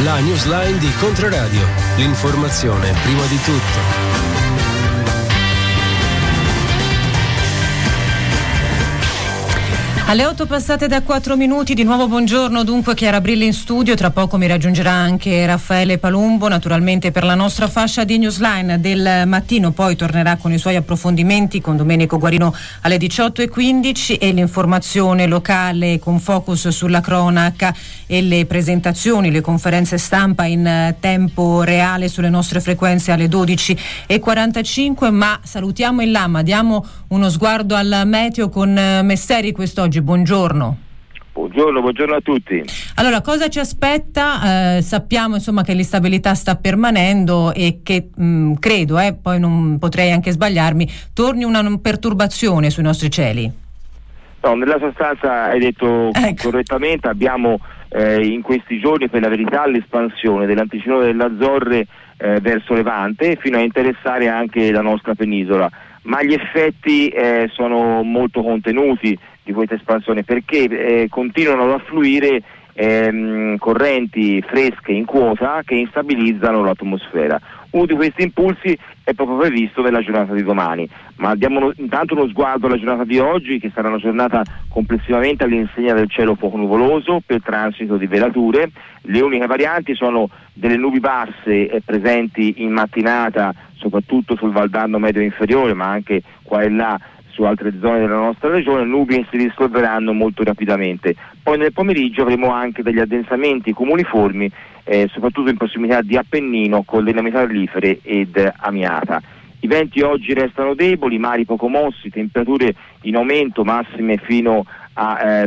La newsline di Controradio. L'informazione prima di tutto. Alle 8 passate da 4 minuti, di nuovo buongiorno, dunque Chiara Brilli in studio, tra poco mi raggiungerà anche Raffaele Palumbo, naturalmente per la nostra fascia di Newsline del mattino, poi tornerà con i suoi approfondimenti con Domenico Guarino alle 18:15 e l'informazione locale con focus sulla cronaca e le presentazioni, le conferenze stampa in tempo reale sulle nostre frequenze alle 12:45, ma salutiamo il Lama, diamo uno sguardo al meteo con Messeri quest'oggi. Buongiorno. Buongiorno a tutti. Allora, cosa ci aspetta? Sappiamo insomma che l'instabilità sta permanendo e che credo, poi non potrei anche sbagliarmi, torni una perturbazione sui nostri cieli. No, nella sostanza hai detto correttamente, abbiamo in questi giorni per la verità l'espansione dell'anticiclone delle Azzorre verso Levante fino a interessare anche la nostra penisola, ma gli effetti sono molto contenuti di questa espansione perché continuano ad affluire correnti fresche in quota che instabilizzano l'atmosfera. Uno di questi impulsi è proprio previsto nella giornata di domani, ma diamo intanto uno sguardo alla giornata di oggi, che sarà una giornata complessivamente all'insegna del cielo poco nuvoloso per transito di velature. Le uniche varianti sono delle nubi basse presenti in mattinata soprattutto sul Valdarno medio inferiore, ma anche qua e là su altre zone della nostra regione, nubi che si risolveranno molto rapidamente. Poi nel pomeriggio avremo anche degli addensamenti cumuliformi, soprattutto in prossimità di Appennino, con le calamità mellifere ed amiata. I venti oggi restano deboli, mari poco mossi, temperature in aumento, massime fino a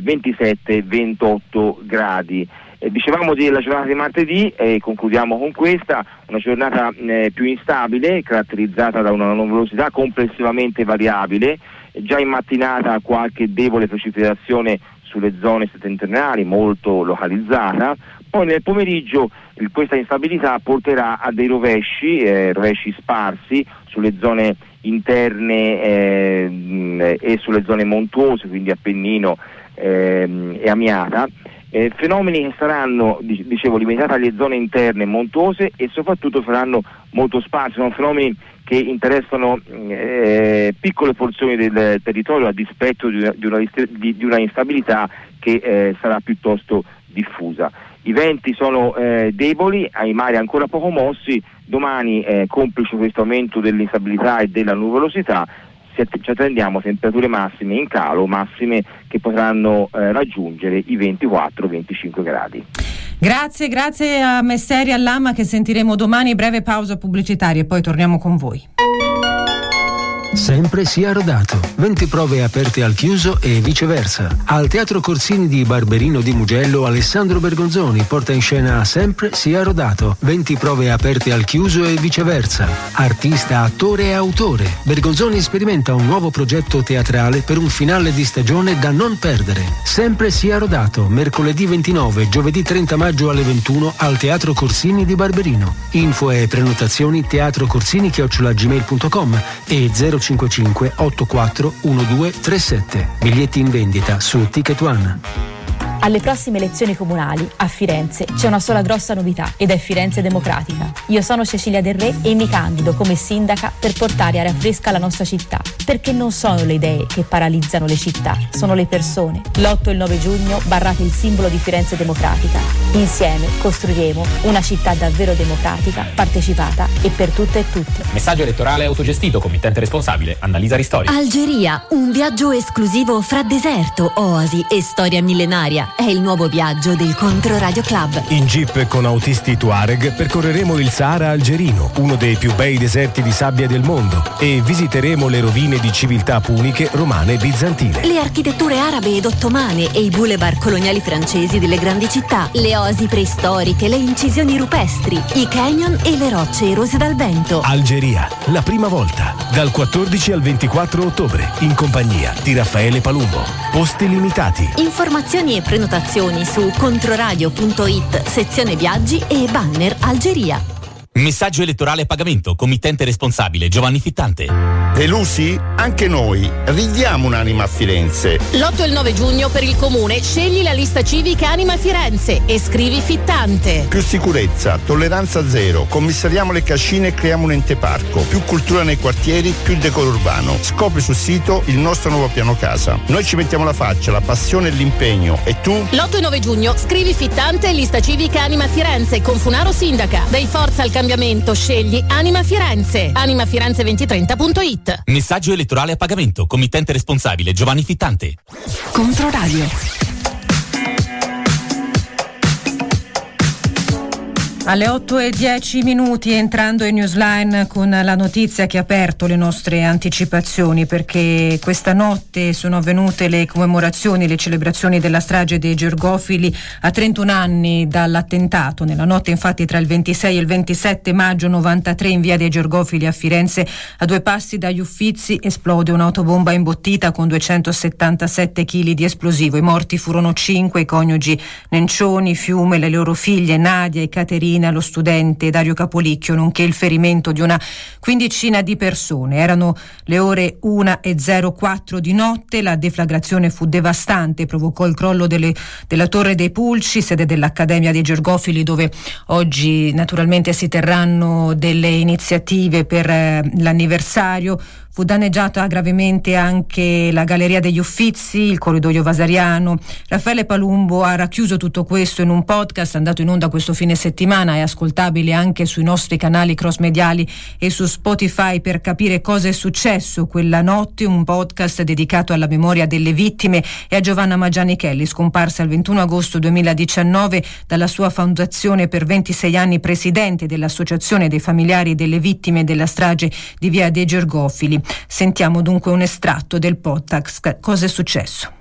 27-28 gradi. Dicevamo della giornata di martedì e concludiamo con questa, una giornata più instabile, caratterizzata da una nuvolosità complessivamente variabile. Già in mattinata qualche debole precipitazione sulle zone settentrionali, molto localizzata. Poi nel pomeriggio questa instabilità porterà a dei rovesci sparsi sulle zone interne e sulle zone montuose, quindi Appennino e Amiata. Fenomeni che saranno, dicevo, limitati alle zone interne montuose e soprattutto saranno molto sparsi. Sono fenomeni che interessano piccole porzioni del territorio a dispetto di una instabilità che sarà piuttosto diffusa. I venti sono deboli, ai mari ancora poco mossi. Domani, complice questo aumento dell'instabilità e della nuvolosità, ci attendiamo temperature massime in calo, massime che potranno raggiungere i 24-25 gradi. Grazie a Messeri e all'Ama, che sentiremo domani. Breve pausa pubblicitaria e poi torniamo con voi. Sempre sia rodato. 20 prove aperte al chiuso e viceversa. Al Teatro Corsini di Barberino di Mugello, Alessandro Bergonzoni porta in scena Sempre sia rodato. 20 prove aperte al chiuso e viceversa. Artista, attore e autore. Bergonzoni sperimenta un nuovo progetto teatrale per un finale di stagione da non perdere. Sempre sia rodato. Mercoledì 29, giovedì 30 maggio alle 21 al Teatro Corsini di Barberino. Info e prenotazioni teatrocorsini@gmail.com e 055 84 1237. Biglietti in vendita su Ticket One. Alle prossime elezioni comunali a Firenze c'è una sola grossa novità ed è Firenze Democratica. Io sono Cecilia Del Re e mi candido come sindaca per portare aria fresca alla nostra città, perché non sono le idee che paralizzano le città, sono le persone. L'8 e il 9 giugno barrate il simbolo di Firenze Democratica. Insieme costruiremo una città davvero democratica, partecipata e per tutte e tutti. Messaggio elettorale autogestito, committente responsabile Annalisa Ristori. Algeria, un viaggio esclusivo fra deserto, oasi e storia millenaria. È il nuovo viaggio del Controradio Club. In jeep con autisti Tuareg percorreremo il Sahara algerino, uno dei più bei deserti di sabbia del mondo, e visiteremo le rovine di civiltà puniche, romane e bizantine. Le architetture arabe ed ottomane e i boulevard coloniali francesi delle grandi città, le oasi preistoriche, le incisioni rupestri, i canyon e le rocce erose dal vento. Algeria, la prima volta, dal 14 al 24 ottobre, in compagnia di Raffaele Palumbo. Posti limitati. Informazioni e prenotazioni su controradio.it, sezione viaggi e banner Algeria. Messaggio elettorale a pagamento, committente responsabile Giovanni Fittante. Delusi? Anche noi. Ridiamo un'anima a Firenze. L'8 e il 9 giugno per il comune scegli la lista civica Anima Firenze e scrivi Fittante. Più sicurezza, tolleranza zero, commissariamo le cascine e creiamo un ente parco. Più cultura nei quartieri, più decoro urbano. Scopri sul sito il nostro nuovo piano casa. Noi ci mettiamo la faccia, la passione e l'impegno. E tu? L'8 e 9 giugno scrivi Fittante e lista civica Anima Firenze con Funaro sindaca. Dai forza al cambiamento, scegli Anima Firenze. animafirenze2030.it. Messaggio elettorale a pagamento, committente responsabile Giovanni Fittante. Controradio. Alle 8:10 entrando in Newsline con la notizia che ha aperto le nostre anticipazioni, perché questa notte sono avvenute le commemorazioni, le celebrazioni della strage dei Gergofili a 31 anni dall'attentato. Nella notte infatti tra il 26 e il 27 maggio 93 in via dei Gergofili a Firenze, a 2 passi dagli Uffizi, esplode un'autobomba imbottita con 277 kg di esplosivo. I morti furono 5, i coniugi Nencioni, Fiume, le loro figlie Nadia e Caterina, lo studente Dario Capolicchio, nonché il ferimento di una quindicina di persone. Erano le ore 1:04 di notte, la deflagrazione fu devastante, provocò il crollo della Torre dei Pulci, sede dell'Accademia dei Gergofili, dove oggi naturalmente si terranno delle iniziative per l'anniversario. Fu danneggiata gravemente anche la Galleria degli Uffizi, il corridoio Vasariano. Raffaele Palumbo ha racchiuso tutto questo in un podcast andato in onda questo fine settimana, è ascoltabile anche sui nostri canali cross-mediali e su Spotify per capire cosa è successo quella notte, un podcast dedicato alla memoria delle vittime e a Giovanna Maggianichelli, scomparsa il 21 agosto 2019 dalla sua fondazione, per 26 anni presidente dell'Associazione dei familiari delle vittime della strage di via dei Gergofili. Sentiamo dunque un estratto del podcast. Cosa è successo?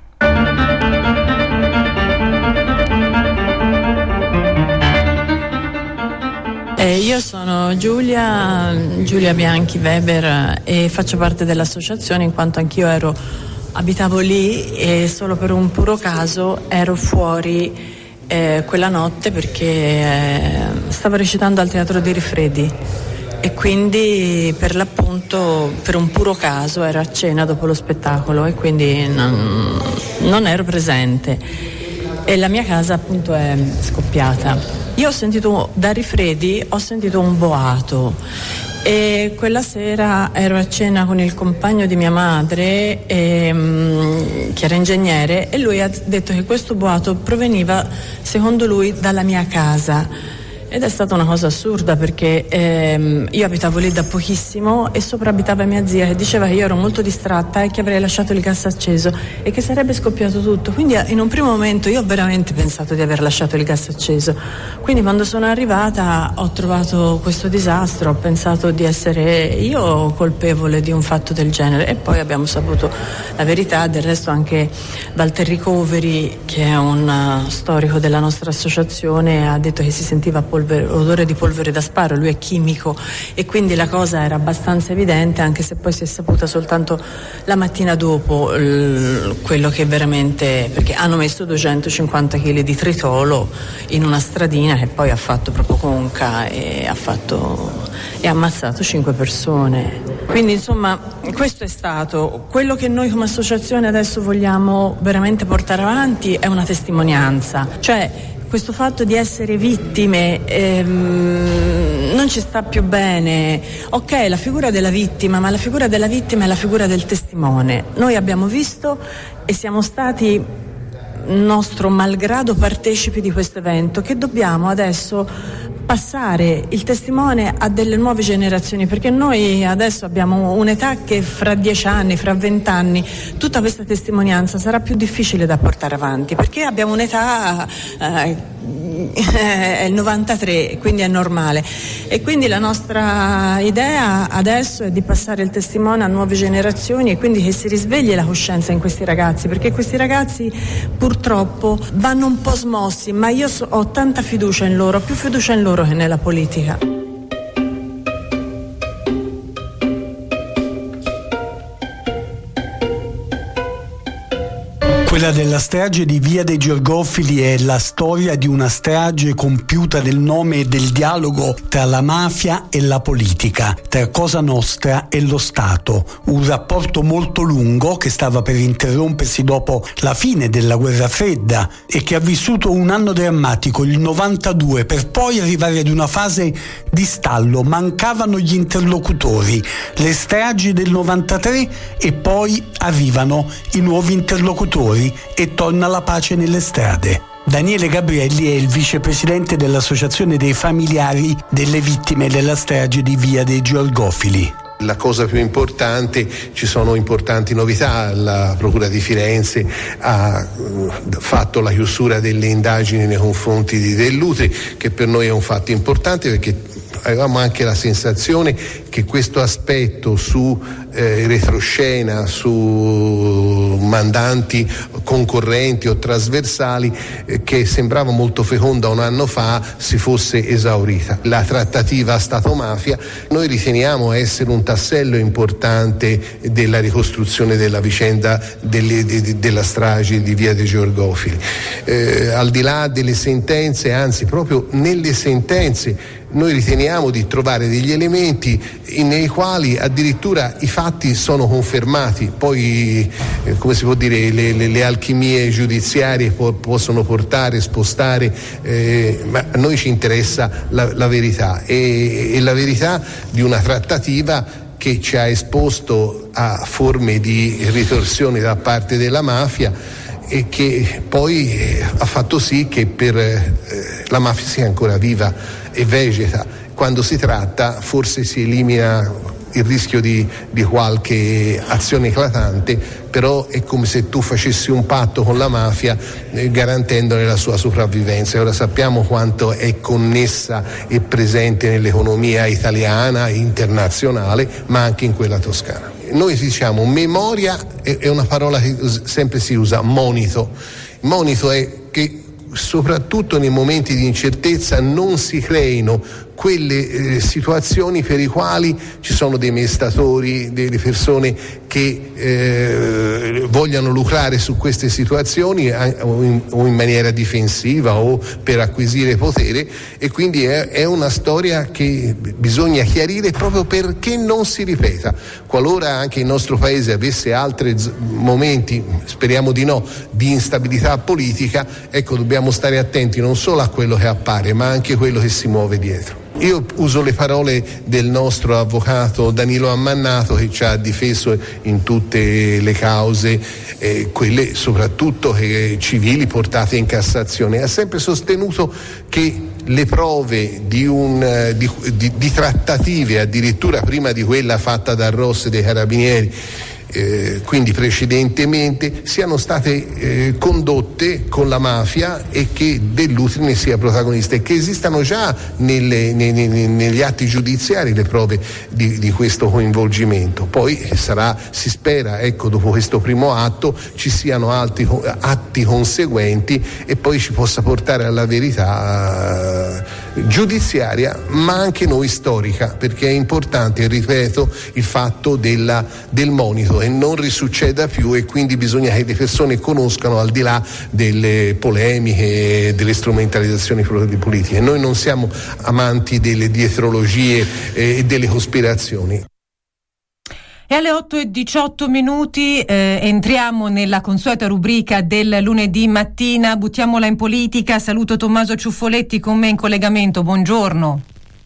Io sono Giulia Bianchi Weber e faccio parte dell'associazione in quanto anch'io abitavo lì e solo per un puro caso ero fuori quella notte perché stavo recitando al Teatro dei Rifredi. E quindi per l'appunto, per un puro caso, ero a cena dopo lo spettacolo e quindi non ero presente e la mia casa appunto è scoppiata. Io ho sentito da Rifredi, ho sentito un boato e quella sera ero a cena con il compagno di mia madre che era ingegnere, e lui ha detto che questo boato proveniva secondo lui dalla mia casa. Ed è stata una cosa assurda perché io abitavo lì da pochissimo e sopra abitava mia zia che diceva che io ero molto distratta e che avrei lasciato il gas acceso e che sarebbe scoppiato tutto. Quindi in un primo momento io ho veramente pensato di aver lasciato il gas acceso. Quindi quando sono arrivata ho trovato questo disastro, ho pensato di essere io colpevole di un fatto del genere e poi abbiamo saputo la verità. Del resto anche Walter Ricoveri, che è un storico della nostra associazione, ha detto che si sentiva odore di polvere da sparo. Lui è chimico e quindi la cosa era abbastanza evidente, anche se poi si è saputa soltanto la mattina dopo quello che veramente, perché hanno messo 250 kg di tritolo in una stradina che poi ha fatto proprio conca e ha ammazzato 5 persone. Quindi insomma questo è stato quello che noi come associazione adesso vogliamo veramente portare avanti, è una testimonianza, cioè questo fatto di essere vittime non ci sta più bene. Ok, la figura della vittima, ma la figura della vittima è la figura del testimone. Noi abbiamo visto e siamo stati nostro malgrado partecipi di questo evento, che dobbiamo adesso passare il testimone a delle nuove generazioni, perché noi adesso abbiamo un'età che fra 10 anni, fra 20 anni, tutta questa testimonianza sarà più difficile da portare avanti, perché abbiamo un'età è il 93, quindi è normale, e quindi la nostra idea adesso è di passare il testimone a nuove generazioni e quindi che si risvegli la coscienza in questi ragazzi, perché questi ragazzi purtroppo vanno un po' smossi, ma io ho tanta fiducia in loro, più fiducia in loro che nella politica. Quella della strage di Via dei Georgofili è la storia di una strage compiuta nel nome del dialogo tra la mafia e la politica, tra Cosa Nostra e lo Stato. Un rapporto molto lungo che stava per interrompersi dopo la fine della Guerra Fredda e che ha vissuto un anno drammatico, il 92, per poi arrivare ad una fase di stallo. Mancavano gli interlocutori, le stragi del 93 e poi arrivano i nuovi interlocutori e torna la pace nelle strade. Daniele Gabrielli è il vicepresidente dell'Associazione dei familiari delle vittime della strage di Via dei Georgofili. La cosa più importante, ci sono importanti novità. La Procura di Firenze ha fatto la chiusura delle indagini nei confronti di Dell'Utri, che per noi è un fatto importante perché avevamo anche la sensazione che questo aspetto su retroscena, su mandanti concorrenti o trasversali, che sembrava molto feconda un anno fa, si fosse esaurita. La trattativa Stato-mafia noi riteniamo essere un tassello importante della ricostruzione della vicenda della strage di Via dei Georgofili. Al di là delle sentenze, anzi proprio nelle sentenze, noi riteniamo di trovare degli elementi nei quali addirittura i fatti sono confermati. Poi, come si può dire, le alchimie giudiziarie possono portare, spostare, ma a noi ci interessa la verità e la verità di una trattativa che ci ha esposto a forme di ritorsione da parte della mafia e che poi ha fatto sì che per la mafia sia ancora viva e vegeta. Quando si tratta forse si elimina il rischio di qualche azione eclatante, però è come se tu facessi un patto con la mafia garantendone la sua sopravvivenza. E ora sappiamo quanto è connessa e presente nell'economia italiana e internazionale, ma anche in quella toscana. Noi diciamo memoria è una parola che sempre si usa, monito. Monito è che soprattutto nei momenti di incertezza non si creino quelle situazioni per i quali ci sono dei mestatori, delle persone che vogliano lucrare su queste situazioni o in maniera difensiva o per acquisire potere, e quindi è una storia che bisogna chiarire proprio perché non si ripeta. Qualora anche il nostro paese avesse altri momenti, speriamo di no, di instabilità politica, ecco, dobbiamo stare attenti non solo a quello che appare ma anche a quello che si muove dietro. Io uso le parole del nostro avvocato Danilo Ammannato, che ci ha difeso in tutte le cause, quelle soprattutto civili portate in Cassazione. Ha sempre sostenuto che le prove di trattative, addirittura prima di quella fatta da Ross e dei Carabinieri, quindi precedentemente, siano state condotte con la mafia e che Dell'Utri ne sia protagonista e che esistano già negli atti giudiziari le prove di questo coinvolgimento. Poi si spera, ecco, dopo questo primo atto ci siano altri atti conseguenti e poi ci possa portare alla verità giudiziaria, ma anche noi storica, perché è importante, ripeto, il fatto del monito e non risucceda più, e quindi bisogna che le persone conoscano, al di là delle polemiche, delle strumentalizzazioni politiche. Noi non siamo amanti delle dietrologie e delle cospirazioni. E alle 8:18 entriamo nella consueta rubrica del lunedì mattina, buttiamola in politica. Saluto Tommaso Ciuffoletti con me in collegamento, buongiorno.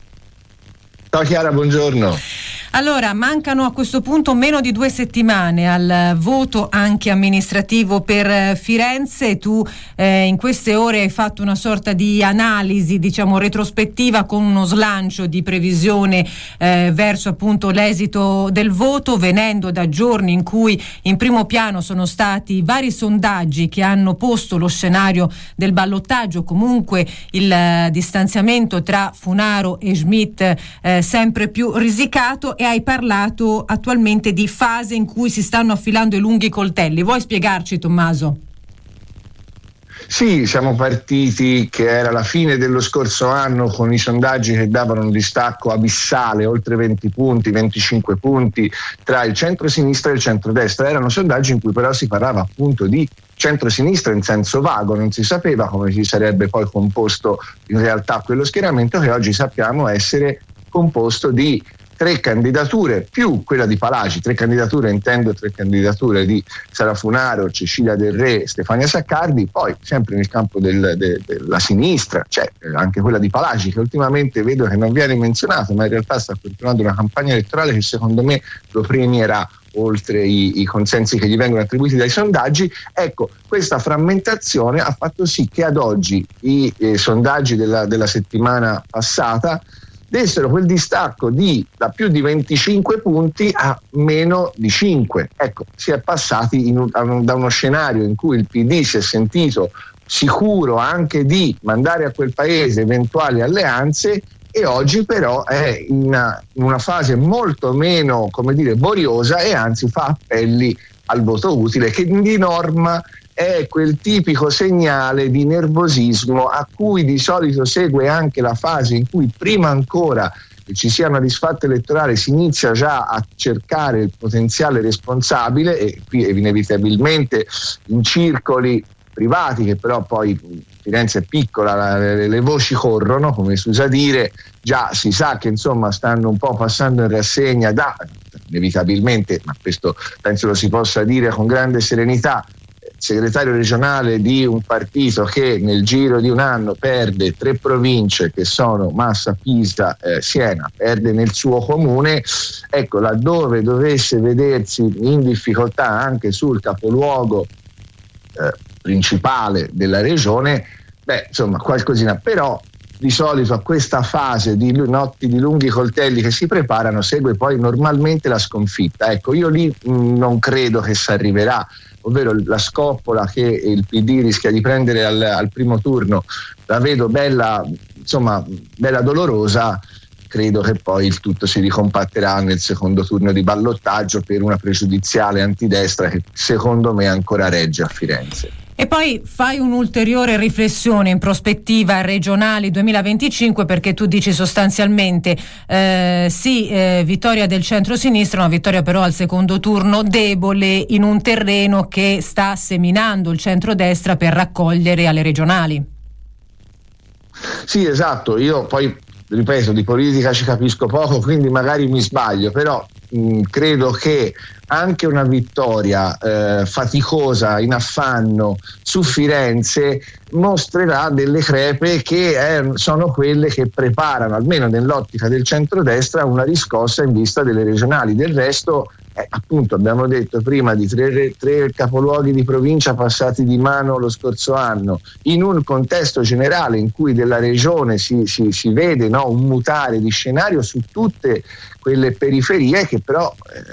Ciao Chiara, buongiorno. Allora, mancano a questo punto meno di 2 settimane al voto anche amministrativo per Firenze. Tu in queste ore hai fatto una sorta di analisi, diciamo, retrospettiva, con uno slancio di previsione verso appunto l'esito del voto, venendo da giorni in cui in primo piano sono stati vari sondaggi che hanno posto lo scenario del ballottaggio, comunque il distanziamento tra Funaro e Schmidt sempre più risicato, e hai parlato attualmente di fase in cui si stanno affilando i lunghi coltelli. Vuoi spiegarci, Tommaso? Sì, siamo partiti che era la fine dello scorso anno con i sondaggi che davano un distacco abissale, oltre 20 punti, 25 punti tra il centro-sinistra e il centro-destra. Erano sondaggi in cui però si parlava appunto di centro-sinistra in senso vago, non si sapeva come si sarebbe poi composto in realtà quello schieramento, che oggi sappiamo essere composto di 3 candidature più quella di Palagi. 3 candidature intendo 3 candidature di Sara Funaro, Cecilia Del Re, Stefania Saccardi. Poi sempre nel campo della sinistra c'è anche quella di Palagi, che ultimamente vedo che non viene menzionato, ma in realtà sta continuando una campagna elettorale che secondo me lo premierà oltre i consensi che gli vengono attribuiti dai sondaggi. Ecco, questa frammentazione ha fatto sì che ad oggi i sondaggi della settimana passata dessero quel distacco da più di 25 punti a meno di 5. Ecco, si è passati da uno scenario in cui il PD si è sentito sicuro anche di mandare a quel paese eventuali alleanze, e oggi però è in una fase molto meno, boriosa, e anzi fa appelli al voto utile, che di norma è quel tipico segnale di nervosismo a cui di solito segue anche la fase in cui prima ancora che ci sia una disfatta elettorale si inizia già a cercare il potenziale responsabile, e qui inevitabilmente in circoli privati, che però poi Firenze è piccola, le voci corrono, come si usa dire. Già si sa che insomma stanno un po' passando in rassegna inevitabilmente, ma questo penso lo si possa dire con grande serenità, segretario regionale di un partito che nel giro di un anno perde 3 province che sono Massa, Pisa, Siena, perde nel suo comune. Ecco, laddove dovesse vedersi in difficoltà anche sul capoluogo principale della regione, insomma qualcosina. Però di solito a questa fase di notti di lunghi coltelli che si preparano segue poi normalmente la sconfitta. Ecco, io lì non credo che si arriverà, ovvero la scoppola che il PD rischia di prendere al primo turno la vedo bella dolorosa. Credo che poi il tutto si ricompatterà nel secondo turno di ballottaggio per una pregiudiziale antidestra che secondo me ancora regge a Firenze. E poi fai un'ulteriore riflessione in prospettiva regionali 2025, perché tu dici sostanzialmente vittoria del centro-sinistra, una vittoria però al secondo turno debole in un terreno che sta seminando il centro-destra per raccogliere alle regionali. Sì, esatto. Io poi ripeto, di politica ci capisco poco, quindi magari mi sbaglio, però credo che anche una vittoria faticosa, in affanno su Firenze mostrerà delle crepe che sono quelle che preparano, almeno nell'ottica del centrodestra, una riscossa in vista delle regionali. Del resto appunto abbiamo detto prima di tre capoluoghi di provincia passati di mano lo scorso anno, in un contesto generale in cui della regione si vede un mutare di scenario su tutte quelle periferie che però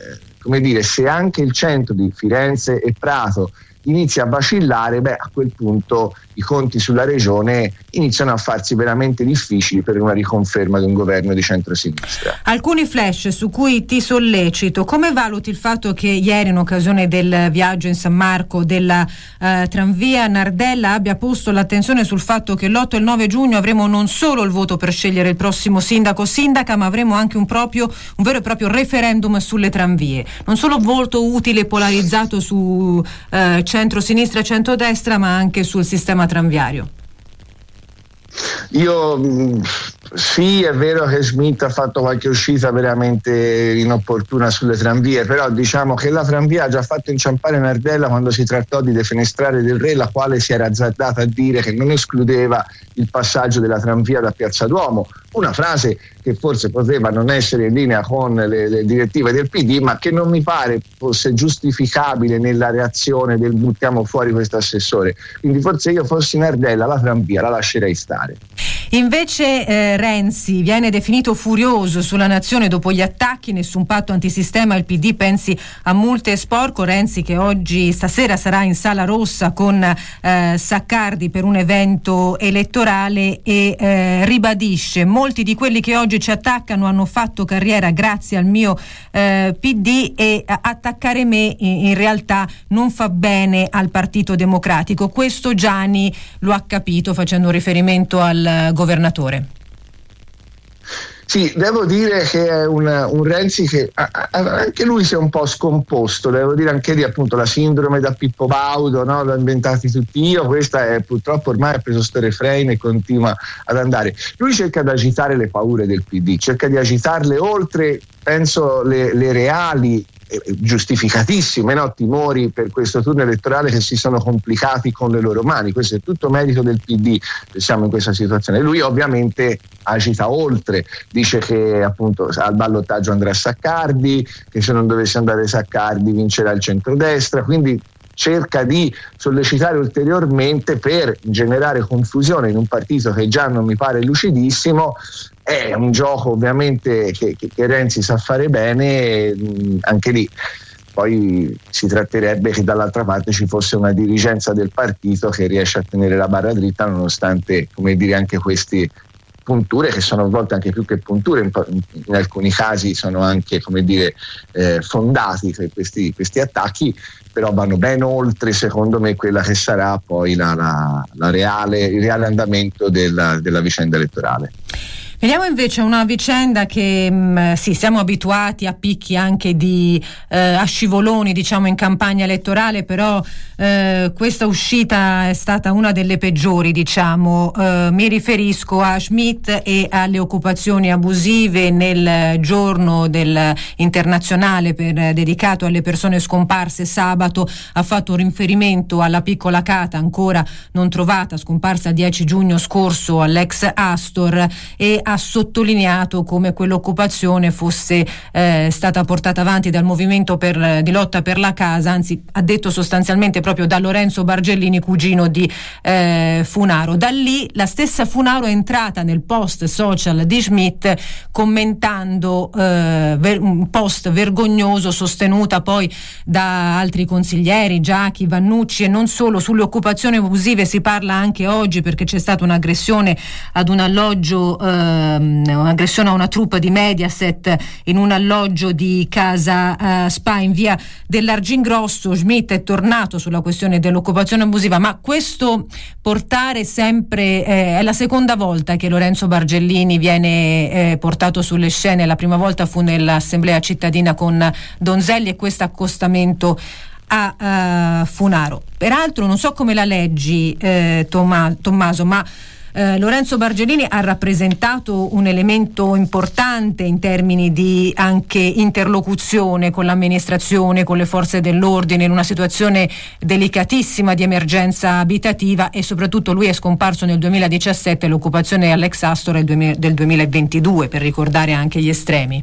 se anche il centro di Firenze e Prato inizia a vacillare, a quel punto i conti sulla regione iniziano a farsi veramente difficili per una riconferma di un governo di centrosinistra. Alcuni flash su cui ti sollecito: come valuti il fatto che ieri, in occasione del viaggio in San Marco della tranvia, Nardella abbia posto l'attenzione sul fatto che l'8 e il 9 giugno avremo non solo il voto per scegliere il prossimo sindaco o sindaca, ma avremo anche un vero e proprio referendum sulle tranvie, non solo voto utile polarizzato su centro-sinistra e centro-destra, ma anche sul sistema tranviario? Sì, è vero che Schmidt ha fatto qualche uscita veramente inopportuna sulle tranvie, però diciamo che la tranvia ha già fatto inciampare Nardella quando si trattò di defenestrare Del Re, la quale si era azzardata a dire che non escludeva il passaggio della tranvia da Piazza Duomo, una frase che forse poteva non essere in linea con le direttive del PD, ma che non mi pare fosse giustificabile nella reazione del buttiamo fuori questo assessore. Quindi forse io fossi Nardella, la tranvia la lascerei stare. Invece Renzi viene definito furioso sulla nazione dopo gli attacchi, nessun patto antisistema, il PD pensi a multe e sporco. Renzi che stasera sarà in Sala Rossa con Saccardi per un evento elettorale e ribadisce: molti di quelli che oggi ci attaccano hanno fatto carriera grazie al mio PD e attaccare me in realtà non fa bene al Partito Democratico. Questo Gianni lo ha capito, facendo riferimento al governatore. Sì, devo dire che è un Renzi che anche lui si è un po' scomposto, devo dire anche lì appunto la sindrome da Pippo Baudo, no? L'ho inventati tutti io, questa è purtroppo ormai ha preso sto refrain e continua ad andare. Lui cerca di agitare le paure del PD, cerca di agitarle oltre, penso, le reali giustificatissime, no, timori per questo turno elettorale che si sono complicati con le loro mani. Questo è tutto merito del PD che siamo in questa situazione. Lui ovviamente agita oltre, dice che appunto al ballottaggio andrà Saccardi, che se non dovesse andare Saccardi vincerà il centrodestra, quindi cerca di sollecitare ulteriormente per generare confusione in un partito che già non mi pare lucidissimo. È un gioco ovviamente che Renzi sa fare bene, anche lì poi si tratterebbe che dall'altra parte ci fosse una dirigenza del partito che riesce a tenere la barra dritta nonostante, come dire, anche questi punture che sono a volte anche più che punture, in alcuni casi sono anche, come dire, fondati questi attacchi, però vanno ben oltre, secondo me, quella che sarà poi il reale andamento della vicenda elettorale. Vediamo invece una vicenda che sì, siamo abituati a picchi anche a scivoloni, diciamo, in campagna elettorale, però questa uscita è stata una delle peggiori, diciamo. Mi riferisco a Schmitt e alle occupazioni abusive nel giorno internazionale dedicato alle persone scomparse. Sabato ha fatto un riferimento alla piccola Cata ancora non trovata, scomparsa il 10 giugno scorso all'ex Astor, e ha sottolineato come quell'occupazione fosse stata portata avanti dal movimento di lotta per la casa, anzi ha detto sostanzialmente proprio da Lorenzo Bargellini, cugino di Funaro. Da lì la stessa Funaro è entrata nel post social di Schmitt commentando un post vergognoso sostenuta poi da altri consiglieri, Giachi, Vannucci, e non solo. Sulle occupazioni abusive si parla anche oggi perché c'è stata un'aggressione ad un alloggio, un'aggressione a una troupe di Mediaset in un alloggio di Casa Spa in via dell'Argingrosso. Schmitt è tornato sulla questione dell'occupazione abusiva, ma questo portare sempre è la seconda volta che Lorenzo Bargellini viene portato sulle scene. La prima volta fu nell'assemblea cittadina con Donzelli e questo accostamento a Funaro. Peraltro non so come la leggi, Tommaso, ma Lorenzo Bargellini ha rappresentato un elemento importante in termini di anche interlocuzione con l'amministrazione, con le forze dell'ordine in una situazione delicatissima di emergenza abitativa, e soprattutto lui è scomparso nel 2017, l'occupazione all'ex Astor è del 2022, per ricordare anche gli estremi.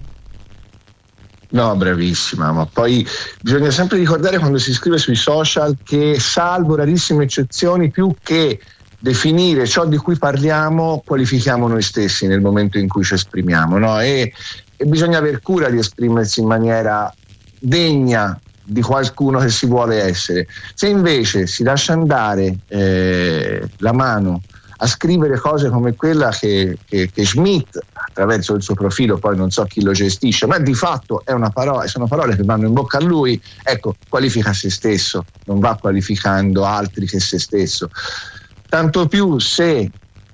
No, bravissima, ma poi bisogna sempre ricordare quando si scrive sui social che, salvo rarissime eccezioni, più che definire ciò di cui parliamo, qualifichiamo noi stessi nel momento in cui ci esprimiamo, no? E bisogna aver cura di esprimersi in maniera degna di qualcuno che si vuole essere. Se invece si lascia andare la mano a scrivere cose come quella che Schmitt, attraverso il suo profilo, poi non so chi lo gestisce, ma di fatto sono parole che vanno in bocca a lui, ecco, qualifica se stesso, non va qualificando altri che se stesso. Tanto più se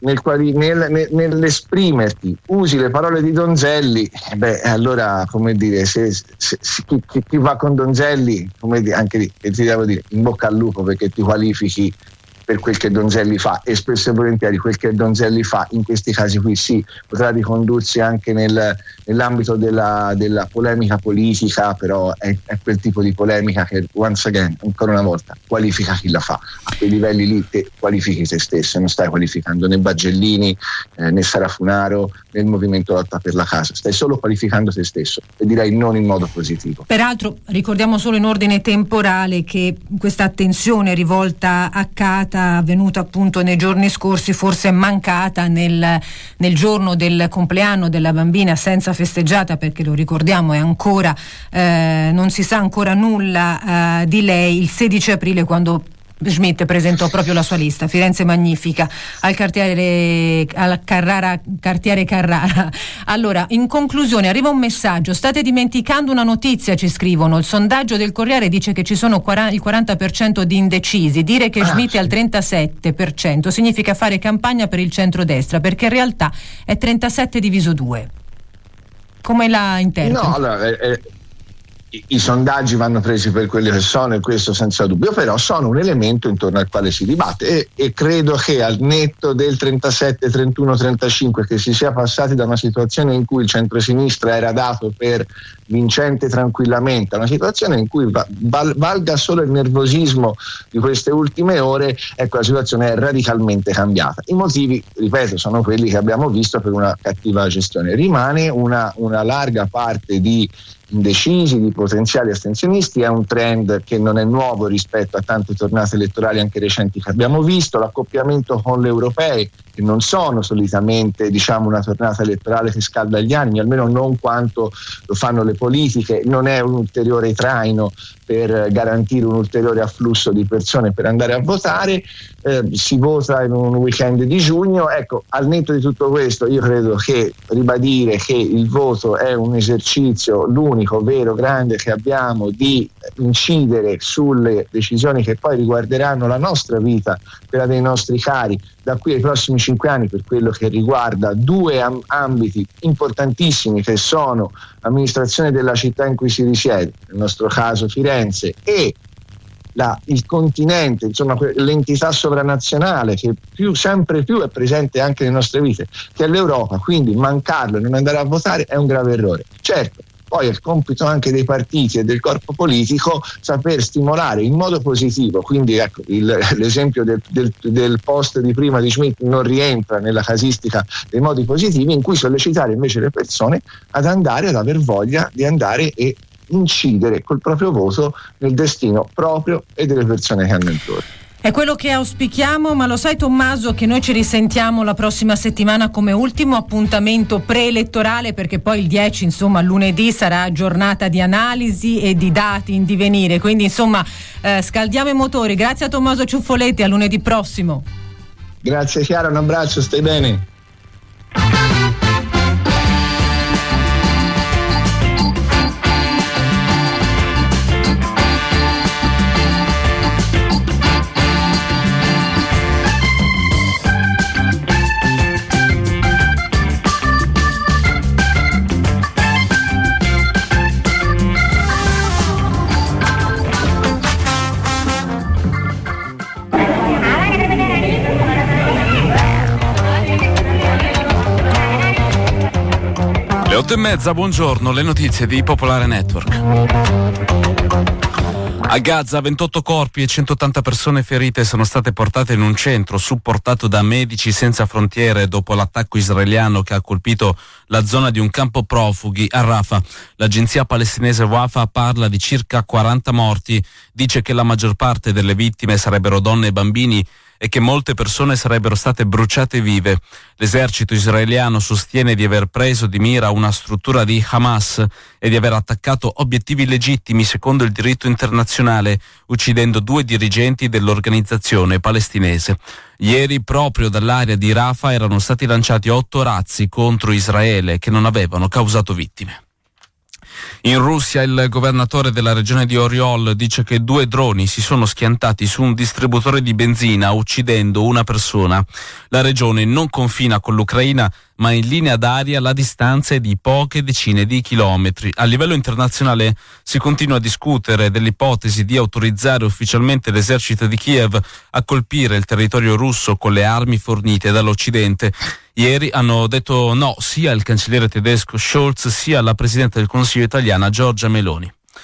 nell'esprimerti usi le parole di Donzelli, allora, come dire, chi va con Donzelli, come dire, anche lì ti devo dire in bocca al lupo, perché ti qualifichi per quel che Donzelli fa, e spesso e volentieri quel che Donzelli fa in questi casi qui sì, potrà ricondursi anche nell'ambito della polemica politica, però è quel tipo di polemica che, once again, ancora una volta, qualifica chi la fa. A quei livelli lì te qualifichi te stesso, non stai qualificando né Bargellini né Sara Funaro né il movimento lotta per la casa, stai solo qualificando te stesso, e direi non in modo positivo. Peraltro ricordiamo solo in ordine temporale che questa attenzione rivolta a Cata chiamata avvenuta appunto nei giorni scorsi, forse mancata nel giorno del compleanno della bambina senza festeggiata, perché lo ricordiamo è ancora non si sa ancora nulla di lei, il 16 aprile, quando Schmidt presentò proprio la sua lista Firenze Magnifica al quartiere Carrara. Allora, in conclusione arriva un messaggio: state dimenticando una notizia, ci scrivono, il sondaggio del Corriere dice che ci sono il 40% di indecisi, dire che Schmidt è al 37% significa fare campagna per il centrodestra, perché in realtà è 37 diviso 2. Come la interpreti? No, allora i sondaggi vanno presi per quelli che sono, e questo senza dubbio, però sono un elemento intorno al quale si dibatte e credo che al netto del 37, 31, 35 che si sia passati da una situazione in cui il centrosinistra era dato per vincente tranquillamente a una situazione in cui valga solo il nervosismo di queste ultime ore, ecco, la situazione è radicalmente cambiata. I motivi, ripeto, sono quelli che abbiamo visto per una cattiva gestione. Rimane una larga parte di indecisi, di potenziali astensionisti, è un trend che non è nuovo rispetto a tante tornate elettorali anche recenti che abbiamo visto. L'accoppiamento con le europee, che non sono solitamente una tornata elettorale che scalda gli animi, almeno non quanto lo fanno le politiche, non è un ulteriore traino per garantire un ulteriore afflusso di persone per andare a votare. Si vota in un weekend di giugno. Ecco, al netto di tutto questo, io credo che ribadire che il voto è un esercizio, l'unico vero grande che abbiamo di incidere sulle decisioni che poi riguarderanno la nostra vita, quella dei nostri cari, da qui ai prossimi 5 anni, per quello che riguarda due ambiti importantissimi che sono l'amministrazione della città in cui si risiede, nel nostro caso Firenze, e il continente, l'entità sovranazionale che sempre più è presente anche nelle nostre vite, che è l'Europa. Quindi mancarlo e non andare a votare è un grave errore. Certo, poi è il compito anche dei partiti e del corpo politico saper stimolare in modo positivo, quindi ecco, l'esempio del post di prima di Schmidt non rientra nella casistica dei modi positivi, in cui sollecitare invece le persone ad aver voglia di andare e incidere col proprio voto nel destino proprio e delle persone che hanno intorno. È quello che auspichiamo, ma lo sai Tommaso che noi ci risentiamo la prossima settimana come ultimo appuntamento preelettorale, perché poi il 10, lunedì sarà giornata di analisi e di dati in divenire, quindi scaldiamo i motori. Grazie a Tommaso Ciuffoletti, a lunedì prossimo. Grazie Chiara, un abbraccio, stai bene. Le 8:30, buongiorno, le notizie di Popolare Network. A Gaza 28 corpi e 180 persone ferite sono state portate in un centro supportato da Medici Senza Frontiere dopo l'attacco israeliano che ha colpito la zona di un campo profughi a Rafah. L'agenzia palestinese Wafa parla di circa 40 morti, dice che la maggior parte delle vittime sarebbero donne e bambini e che molte persone sarebbero state bruciate vive. L'esercito israeliano sostiene di aver preso di mira una struttura di Hamas e di aver attaccato obiettivi legittimi secondo il diritto internazionale, uccidendo 2 dirigenti dell'organizzazione palestinese. Ieri, proprio dall'area di Rafah, erano stati lanciati 8 razzi contro Israele che non avevano causato vittime. In Russia il governatore della regione di Oriol dice che 2 droni si sono schiantati su un distributore di benzina uccidendo una persona. La regione non confina con l'Ucraina, ma in linea d'aria la distanza è di poche decine di chilometri. A livello internazionale si continua a discutere dell'ipotesi di autorizzare ufficialmente l'esercito di Kiev a colpire il territorio russo con le armi fornite dall'Occidente. Ieri hanno detto no sia il cancelliere tedesco Scholz sia la presidente del Consiglio italiana Giorgia Meloni.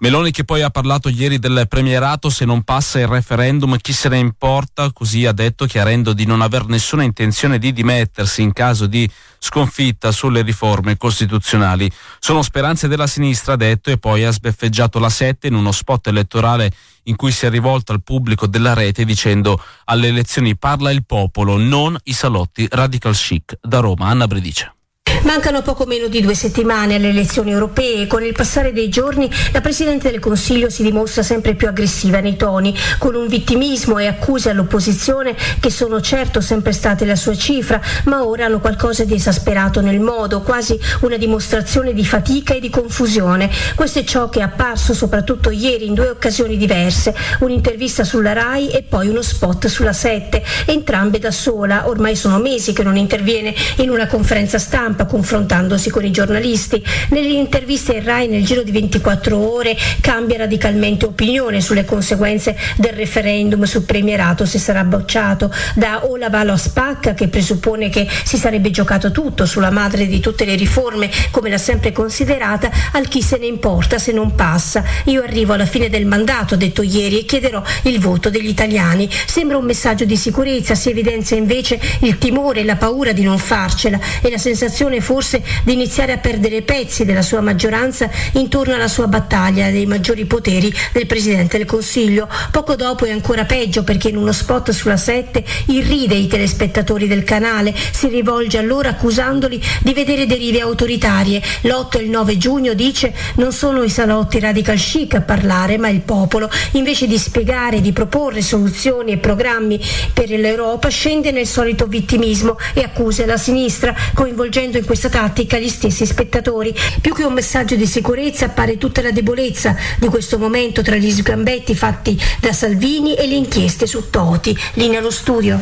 Meloni che poi ha parlato ieri del premierato, se non passa il referendum chi se ne importa, così ha detto, chiarendo di non aver nessuna intenzione di dimettersi in caso di sconfitta sulle riforme costituzionali. Sono speranze della sinistra, ha detto, e poi ha sbeffeggiato la Sette in uno spot elettorale in cui si è rivolto al pubblico della rete dicendo: alle elezioni parla il popolo, non i salotti radical chic. Da Roma, Anna Bredice. Mancano poco meno di 2 settimane alle elezioni europee. Con il passare dei giorni la Presidente del Consiglio si dimostra sempre più aggressiva nei toni, con un vittimismo e accuse all'opposizione che sono certo sempre state la sua cifra, ma ora hanno qualcosa di esasperato nel modo, quasi una dimostrazione di fatica e di confusione. Questo è ciò che è apparso soprattutto ieri in 2 occasioni diverse, un'intervista sulla Rai e poi uno spot sulla 7, entrambe da sola. Ormai sono mesi che non interviene in una conferenza stampa confrontandosi con i giornalisti. Nelle interviste in Rai nel giro di 24 ore cambia radicalmente opinione sulle conseguenze del referendum sul premierato se sarà bocciato, da o la valo a spacca, che presuppone che si sarebbe giocato tutto sulla madre di tutte le riforme come l'ha sempre considerata, al chi se ne importa se non passa. Io arrivo alla fine del mandato, ha detto ieri, e chiederò il voto degli italiani. Sembra un messaggio di sicurezza, si evidenzia invece il timore e la paura di non farcela e la sensazione forse di iniziare a perdere pezzi della sua maggioranza intorno alla sua battaglia dei maggiori poteri del Presidente del Consiglio. Poco dopo è ancora peggio, perché in uno spot sulla 7 irride i telespettatori del canale, si rivolge a loro accusandoli di vedere derive autoritarie. L'8 e il 9 giugno dice: non sono i salotti radical chic a parlare, ma il popolo. Invece di spiegare, di proporre soluzioni e programmi per l'Europa, scende nel solito vittimismo e accusa la sinistra, coinvolgendo in questa tattica gli stessi spettatori. Più che un messaggio di sicurezza appare tutta la debolezza di questo momento tra gli sgambetti fatti da Salvini e le inchieste su Toti. Linea allo studio.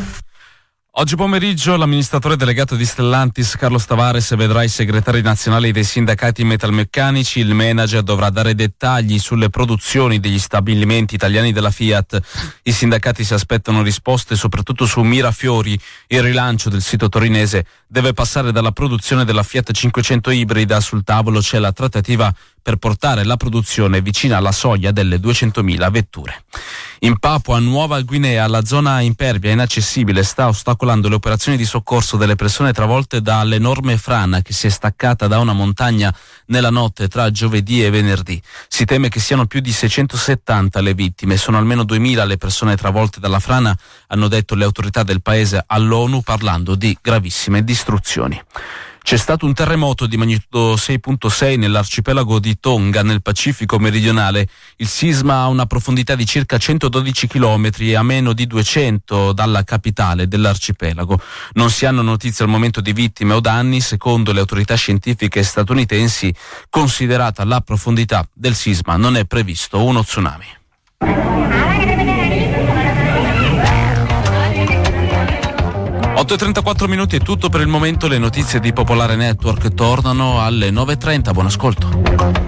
Oggi pomeriggio l'amministratore delegato di Stellantis Carlos Tavares vedrà i segretari nazionali dei sindacati metalmeccanici. Il manager dovrà dare dettagli sulle produzioni degli stabilimenti italiani della Fiat. I sindacati si aspettano risposte soprattutto su Mirafiori. Il rilancio del sito torinese deve passare dalla produzione della Fiat 500 ibrida. Sul tavolo c'è la trattativa per portare la produzione vicina alla soglia delle 200.000 vetture. In Papua Nuova Guinea la zona impervia e inaccessibile sta ostacolando le operazioni di soccorso delle persone travolte dall'enorme frana che si è staccata da una montagna nella notte tra giovedì e venerdì. Si teme che siano più di 670 le vittime, sono almeno 2.000 le persone travolte dalla frana, hanno detto le autorità del paese all'ONU, parlando di gravissime distruzioni. C'è stato un terremoto di magnitudo 6.6 nell'arcipelago di Tonga, nel Pacifico meridionale. Il sisma ha una profondità di circa 112 chilometri e a meno di 200 dalla capitale dell'arcipelago. Non si hanno notizie al momento di vittime o danni. Secondo le autorità scientifiche statunitensi, considerata la profondità del sisma, non è previsto uno tsunami. 8:34 minuti è tutto per il momento. Le notizie di Popolare Network tornano alle 9:30. Buon ascolto.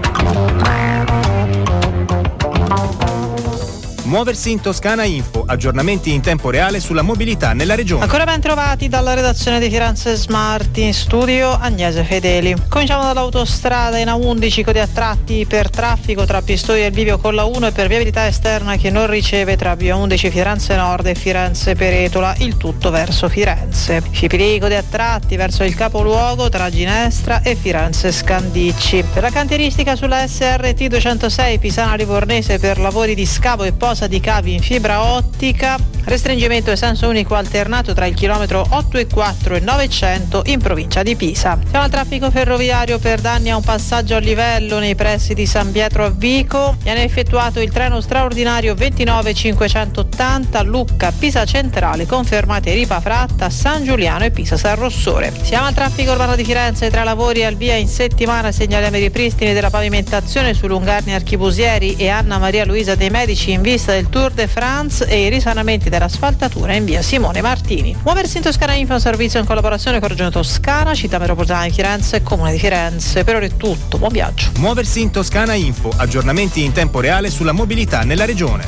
Muoversi in Toscana Info, aggiornamenti in tempo reale sulla mobilità nella regione. Ancora ben trovati dalla redazione di Firenze Smart, in studio Agnese Fedeli. Cominciamo dall'autostrada in A11, codi a tratti per traffico tra Pistoia e il Bivio con la 1 e per viabilità esterna che non riceve tra via 11 Firenze Nord e Firenze Peretola, il tutto verso Firenze. Scipili, codi a tratti verso il capoluogo tra Ginestra e Firenze Scandicci. Per la cantieristica sulla SRT 206 Pisana Livornese per lavori di scavo e posa di cavi in fibra ottica, restringimento e senso unico alternato tra il chilometro 8,4 e 900 in provincia di Pisa. Siamo al traffico ferroviario per danni a un passaggio a livello nei pressi di San Pietro a Vico. Viene effettuato il treno straordinario 29580 Lucca Pisa Centrale, confermate Ripa Fratta, San Giuliano e Pisa San Rossore. Siamo al traffico urbano di Firenze, tra lavori al via in settimana segnaliamo i ripristini della pavimentazione su Lungarni Archibusieri e Anna Maria Luisa dei Medici in vista del Tour de France e i risanamenti dell'asfaltatura in via Simone Martini. Muoversi in Toscana Info, un servizio in collaborazione con Regione Toscana, Città Metropolitana di Firenze e Comune di Firenze. Per ora è tutto, buon viaggio. Muoversi in Toscana Info, aggiornamenti in tempo reale sulla mobilità nella regione.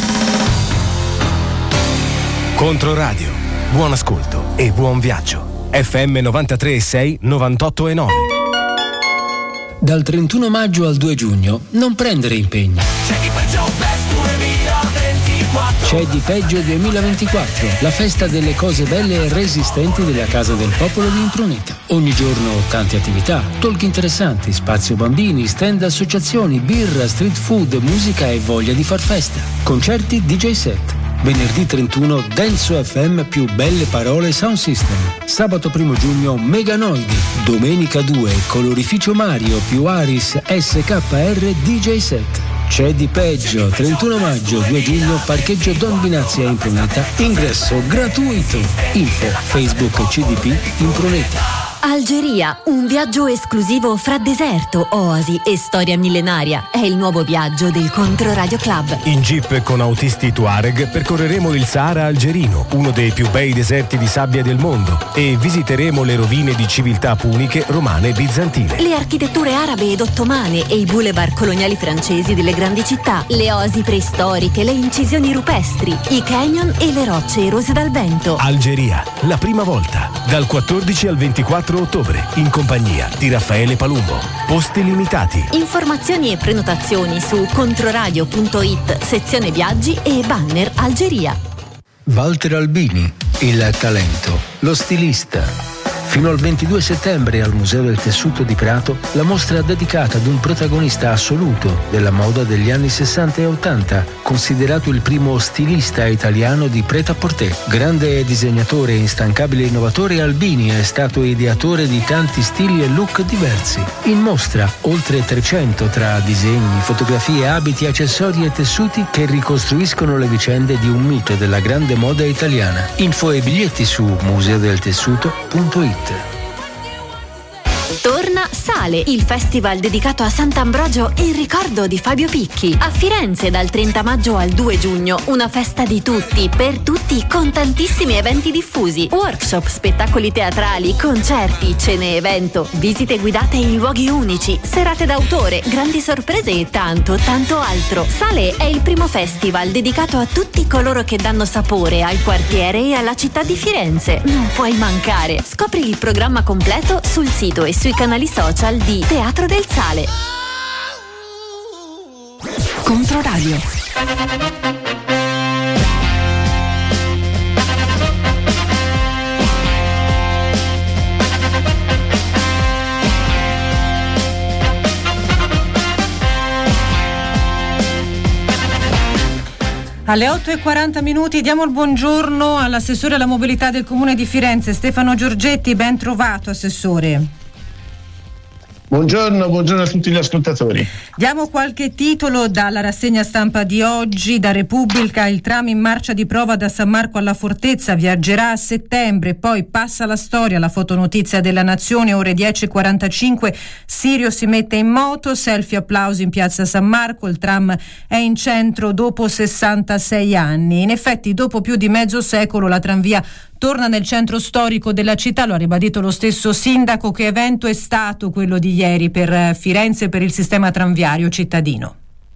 Controradio, buon ascolto e buon viaggio. FM 93,6, 98,9. Dal 31 maggio al 2 giugno non prendere impegni. C'è di peggio Fest 2024. C'è di peggio 2024, la festa delle cose belle e resistenti della Casa del Popolo di Impruneta. Ogni giorno tante attività, talk interessanti, spazio bambini, stand associazioni, birra, street food, musica e voglia di far festa. Concerti DJ set. Venerdì 31 Denso FM più belle parole sound system. Sabato 1 giugno Meganoidi. Domenica 2 Colorificio Mario più Aris SKR DJ set. C'è di peggio 31 maggio 2 giugno parcheggio Don Binazzi a Impruneta. Ingresso gratuito. Info Facebook CDP Impruneta. Algeria, un viaggio esclusivo fra deserto, oasi e storia millenaria. È il nuovo viaggio del Controradio Club. In jeep con autisti Tuareg percorreremo il Sahara algerino, uno dei più bei deserti di sabbia del mondo, e visiteremo le rovine di civiltà puniche, romane e bizantine. Le architetture arabe ed ottomane e i boulevard coloniali francesi delle grandi città, le oasi preistoriche, le incisioni rupestri, i canyon e le rocce erose dal vento. Algeria, la prima volta, dal 14 al 24 ottobre, in compagnia di Raffaele Palumbo. Posti limitati. Informazioni e prenotazioni su controradio.it, sezione viaggi e banner Algeria. Walter Albini, il talento, lo stilista. Fino al 22 settembre al Museo del Tessuto di Prato la mostra dedicata ad un protagonista assoluto della moda degli anni 60 e 80, considerato il primo stilista italiano di prêt-à-porter. Grande disegnatore e instancabile innovatore, Albini è stato ideatore di tanti stili e look diversi. In mostra oltre 300 tra disegni, fotografie, abiti, accessori e tessuti che ricostruiscono le vicende di un mito della grande moda italiana. Info e biglietti su museodeltessuto.it. Torna Sale, il festival dedicato a Sant'Ambrogio in ricordo di Fabio Picchi. A Firenze dal 30 maggio al 2 giugno, una festa di tutti, per tutti, con tantissimi eventi diffusi. Workshop, spettacoli teatrali, concerti, cene evento, visite guidate in luoghi unici, serate d'autore, grandi sorprese e tanto, tanto altro. Sale è il primo festival dedicato a tutti coloro che danno sapore al quartiere e alla città di Firenze. Non puoi mancare. Scopri il programma completo sul sito e sui canali social di Teatro del Sale. Controradio. Alle 8:40 diamo il buongiorno all'assessore alla mobilità del Comune di Firenze, Stefano Giorgetti. Ben trovato, assessore. Buongiorno a tutti gli ascoltatori. Diamo qualche titolo dalla rassegna stampa di oggi. Da Repubblica: il tram in marcia di prova da San Marco alla Fortezza, viaggerà a settembre, poi passa la storia. La fotonotizia della Nazione, ore 10:45, Sirio si mette in moto, selfie applausi in piazza San Marco, il tram è in centro dopo 66 anni. In effetti dopo più di mezzo secolo la tranvia torna nel centro storico della città, lo ha ribadito lo stesso sindaco. Che evento è stato quello di ieri per Firenze e per il sistema tranviario cittadino?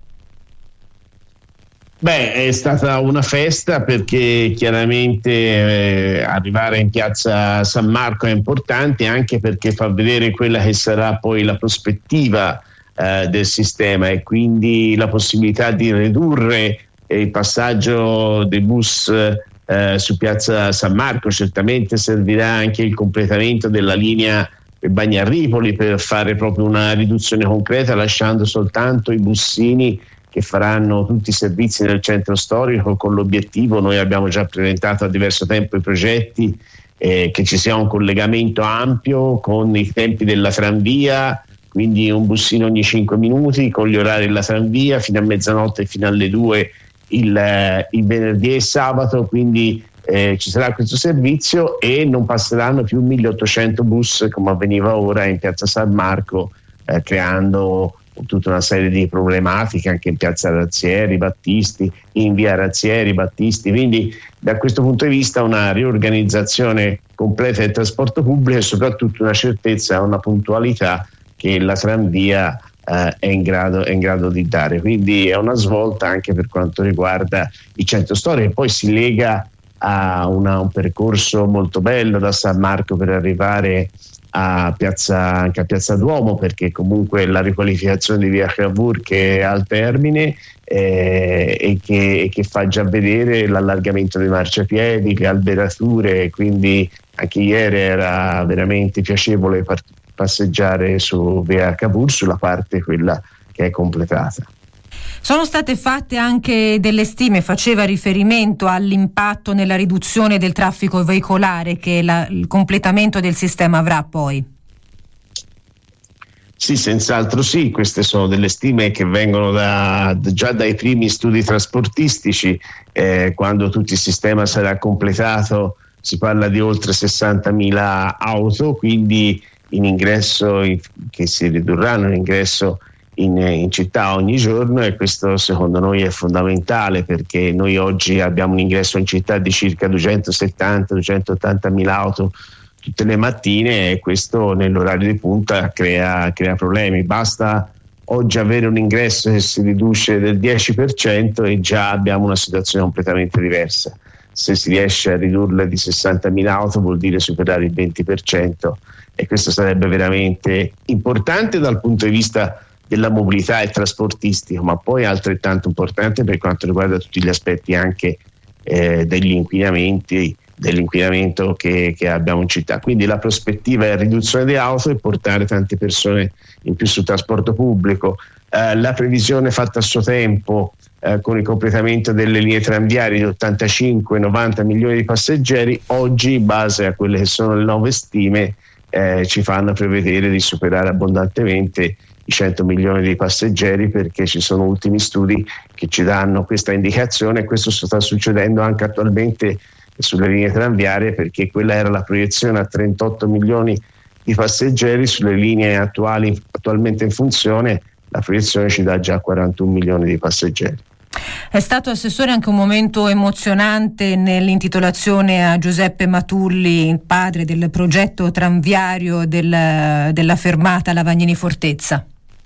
È stata una festa perché chiaramente arrivare in piazza San Marco è importante, anche perché fa vedere quella che sarà poi la prospettiva del sistema e quindi la possibilità di ridurre il passaggio dei bus su piazza San Marco. Certamente servirà anche il completamento della linea Bagnarripoli per fare proprio una riduzione concreta, lasciando soltanto i bussini che faranno tutti i servizi nel centro storico, con l'obiettivo, noi abbiamo già presentato a diverso tempo i progetti, che ci sia un collegamento ampio con i tempi della tranvia, quindi un bussino ogni 5 minuti con gli orari della tranvia fino a mezzanotte e fino alle 2 il venerdì e sabato, quindi ci sarà questo servizio e non passeranno più 1800 bus come avveniva ora in piazza San Marco, creando tutta una serie di problematiche anche in piazza Razzieri Battisti, in via Razzieri Battisti. Quindi da questo punto di vista una riorganizzazione completa del trasporto pubblico e soprattutto una certezza, una puntualità che la tranvia è in grado di dare. Quindi è una svolta anche per quanto riguarda il centro storico, e poi si lega a un percorso molto bello da San Marco per arrivare anche a Piazza Duomo, perché comunque la riqualificazione di via Cavour che è al termine e che fa già vedere l'allargamento dei marciapiedi, le alberature, quindi anche ieri era veramente piacevole passeggiare su via Cavour, sulla parte quella che è completata. Sono state fatte anche delle stime, faceva riferimento all'impatto nella riduzione del traffico veicolare che il completamento del sistema avrà poi? Sì, senz'altro sì, queste sono delle stime che vengono già dai primi studi trasportistici, quando tutto il sistema sarà completato si parla di oltre 60.000 auto, quindi in ingresso che si ridurranno in ingresso in città ogni giorno, e questo secondo noi è fondamentale, perché noi oggi abbiamo un ingresso in città di circa 270-280.000 auto tutte le mattine, e questo nell'orario di punta crea problemi. Basta oggi avere un ingresso che si riduce del 10% e già abbiamo una situazione completamente diversa. Se si riesce a ridurle di 60.000 auto vuol dire superare il 20%, e questo sarebbe veramente importante dal punto di vista della mobilità e trasportistico, ma poi altrettanto importante per quanto riguarda tutti gli aspetti anche dell'inquinamento che abbiamo in città. Quindi la prospettiva è riduzione di auto e portare tante persone in più sul trasporto pubblico. La previsione fatta a suo tempo con il completamento delle linee tranviarie di 85-90 milioni di passeggeri, oggi in base a quelle che sono le nuove stime ci fanno prevedere di superare abbondantemente i 100 milioni di passeggeri, perché ci sono ultimi studi che ci danno questa indicazione, e questo sta succedendo anche attualmente sulle linee tranviarie, perché quella era la proiezione a 38 milioni di passeggeri. Sulle linee attualmente in funzione la proiezione ci dà già 41 milioni di passeggeri. È stato, Assessore, anche un momento emozionante nell'intitolazione a Giuseppe Matulli, il padre del progetto tranviario della fermata Lavagnini Fortezza.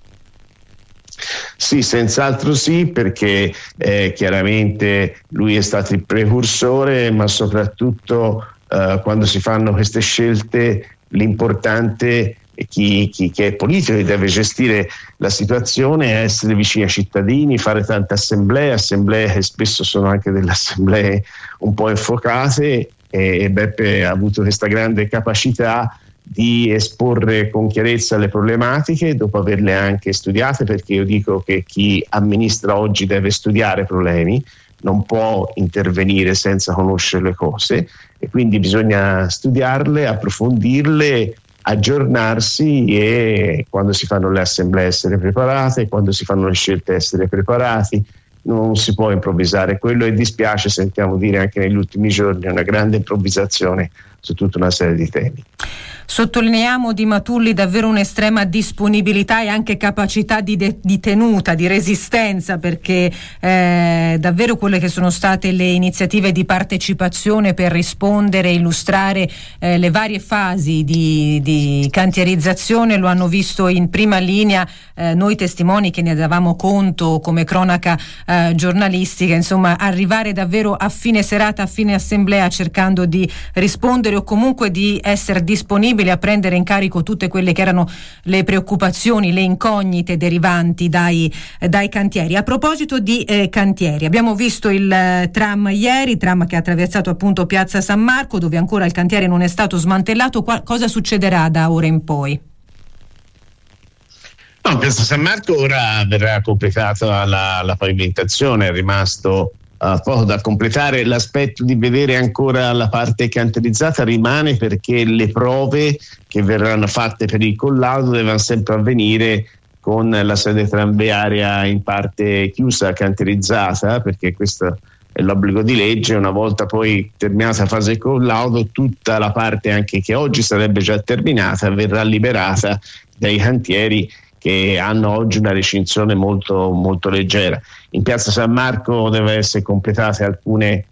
Sì, senz'altro sì, perché chiaramente lui è stato il precursore, ma soprattutto quando si fanno queste scelte l'importante è chi è politico e deve gestire la situazione, essere vicini ai cittadini, fare tante assemblee che spesso sono anche delle assemblee un po' infuocate, e Beppe ha avuto questa grande capacità di esporre con chiarezza le problematiche dopo averle anche studiate, perché io dico che chi amministra oggi deve studiare i problemi, non può intervenire senza conoscere le cose, e quindi bisogna studiarle, approfondirle, aggiornarsi, e quando si fanno le assemblee essere preparate, quando si fanno le scelte essere preparati. Non si può improvvisare quello, e dispiace, sentiamo dire anche negli ultimi giorni, una grande improvvisazione su tutta una serie di temi. Sottolineiamo di Matulli davvero un'estrema disponibilità e anche capacità di tenuta, di resistenza, perché davvero quelle che sono state le iniziative di partecipazione per rispondere e illustrare le varie fasi di cantierizzazione lo hanno visto in prima linea noi testimoni che ne davamo conto come cronaca giornalistica, insomma arrivare davvero a fine serata, a fine assemblea, cercando di rispondere o comunque di essere disponibili a prendere in carico tutte quelle che erano le preoccupazioni, le incognite derivanti dai cantieri. A proposito di cantieri, abbiamo visto il tram ieri, tram che ha attraversato appunto Piazza San Marco, dove ancora il cantiere non è stato smantellato. Cosa succederà da ora in poi? No, Piazza San Marco ora verrà completata la pavimentazione, è rimasto poco da completare. L'aspetto di vedere ancora la parte canterizzata rimane, perché le prove che verranno fatte per il collaudo devono sempre avvenire con la sede tranviaria in parte chiusa, canterizzata, perché questo è l'obbligo di legge. Una volta poi terminata la fase di collaudo, tutta la parte anche che oggi sarebbe già terminata verrà liberata dai cantieri che hanno oggi una recinzione molto, molto leggera. In Piazza San Marco devono essere completate alcune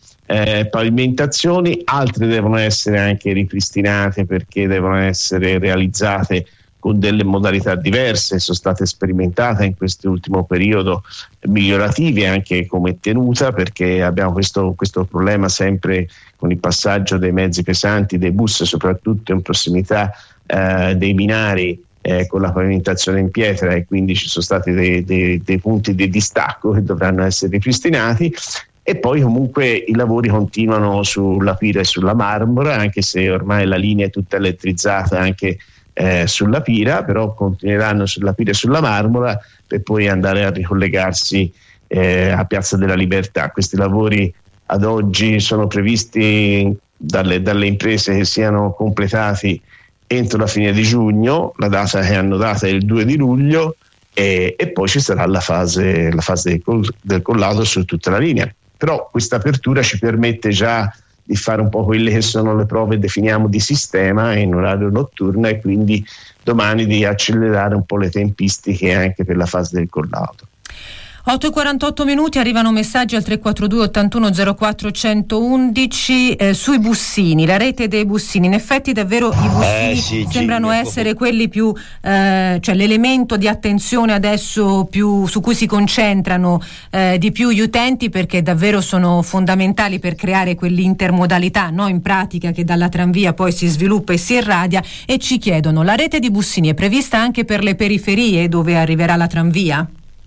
pavimentazioni, altre devono essere anche ripristinate, perché devono essere realizzate con delle modalità diverse, sono state sperimentate in questo ultimo periodo, migliorative anche come tenuta, perché abbiamo questo problema sempre con il passaggio dei mezzi pesanti, dei bus, soprattutto in prossimità dei binari, con la pavimentazione in pietra, e quindi ci sono stati dei punti di distacco che dovranno essere ripristinati. E poi comunque i lavori continuano sulla Pira e sulla Marmora, anche se ormai la linea è tutta elettrizzata anche sulla Pira, però continueranno sulla Pira e sulla Marmora per poi andare a ricollegarsi a Piazza della Libertà. Questi lavori ad oggi sono previsti dalle imprese che siano completati entro la fine di giugno, la data che hanno data è il 2 di luglio e poi ci sarà la fase del collaudo su tutta la linea. Però questa apertura ci permette già di fare un po' quelle che sono le prove, definiamo, di sistema in orario notturno, e quindi domani di accelerare un po' le tempistiche anche per la fase del collaudo. 8:48 arrivano messaggi al 342 81 04 111 sui bussini, la rete dei bussini. In effetti davvero i bussini sembrano essere quelli più cioè l'elemento di attenzione adesso più su cui si concentrano di più gli utenti, perché davvero sono fondamentali per creare quell'intermodalità, no, in pratica, che dalla tranvia poi si sviluppa e si irradia. E ci chiedono: la rete di bussini è prevista anche per le periferie dove arriverà la tranvia?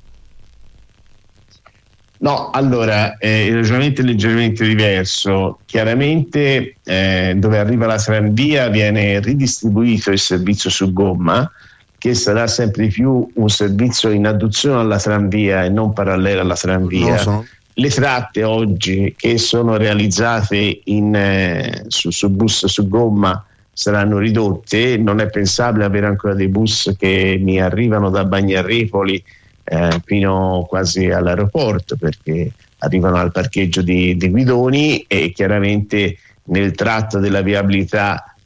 No, allora il ragionamento è leggermente diverso. Chiaramente dove arriva la tranvia viene ridistribuito il servizio su gomma, che sarà sempre di più un servizio in adduzione alla tranvia e non parallelo alla tranvia. Le tratte oggi che sono realizzate su bus su gomma saranno ridotte. Non è pensabile avere ancora dei bus che mi arrivano da Bagnarrepoli fino quasi all'aeroporto, perché arrivano al parcheggio di Guidoni e chiaramente nel tratto della viabilità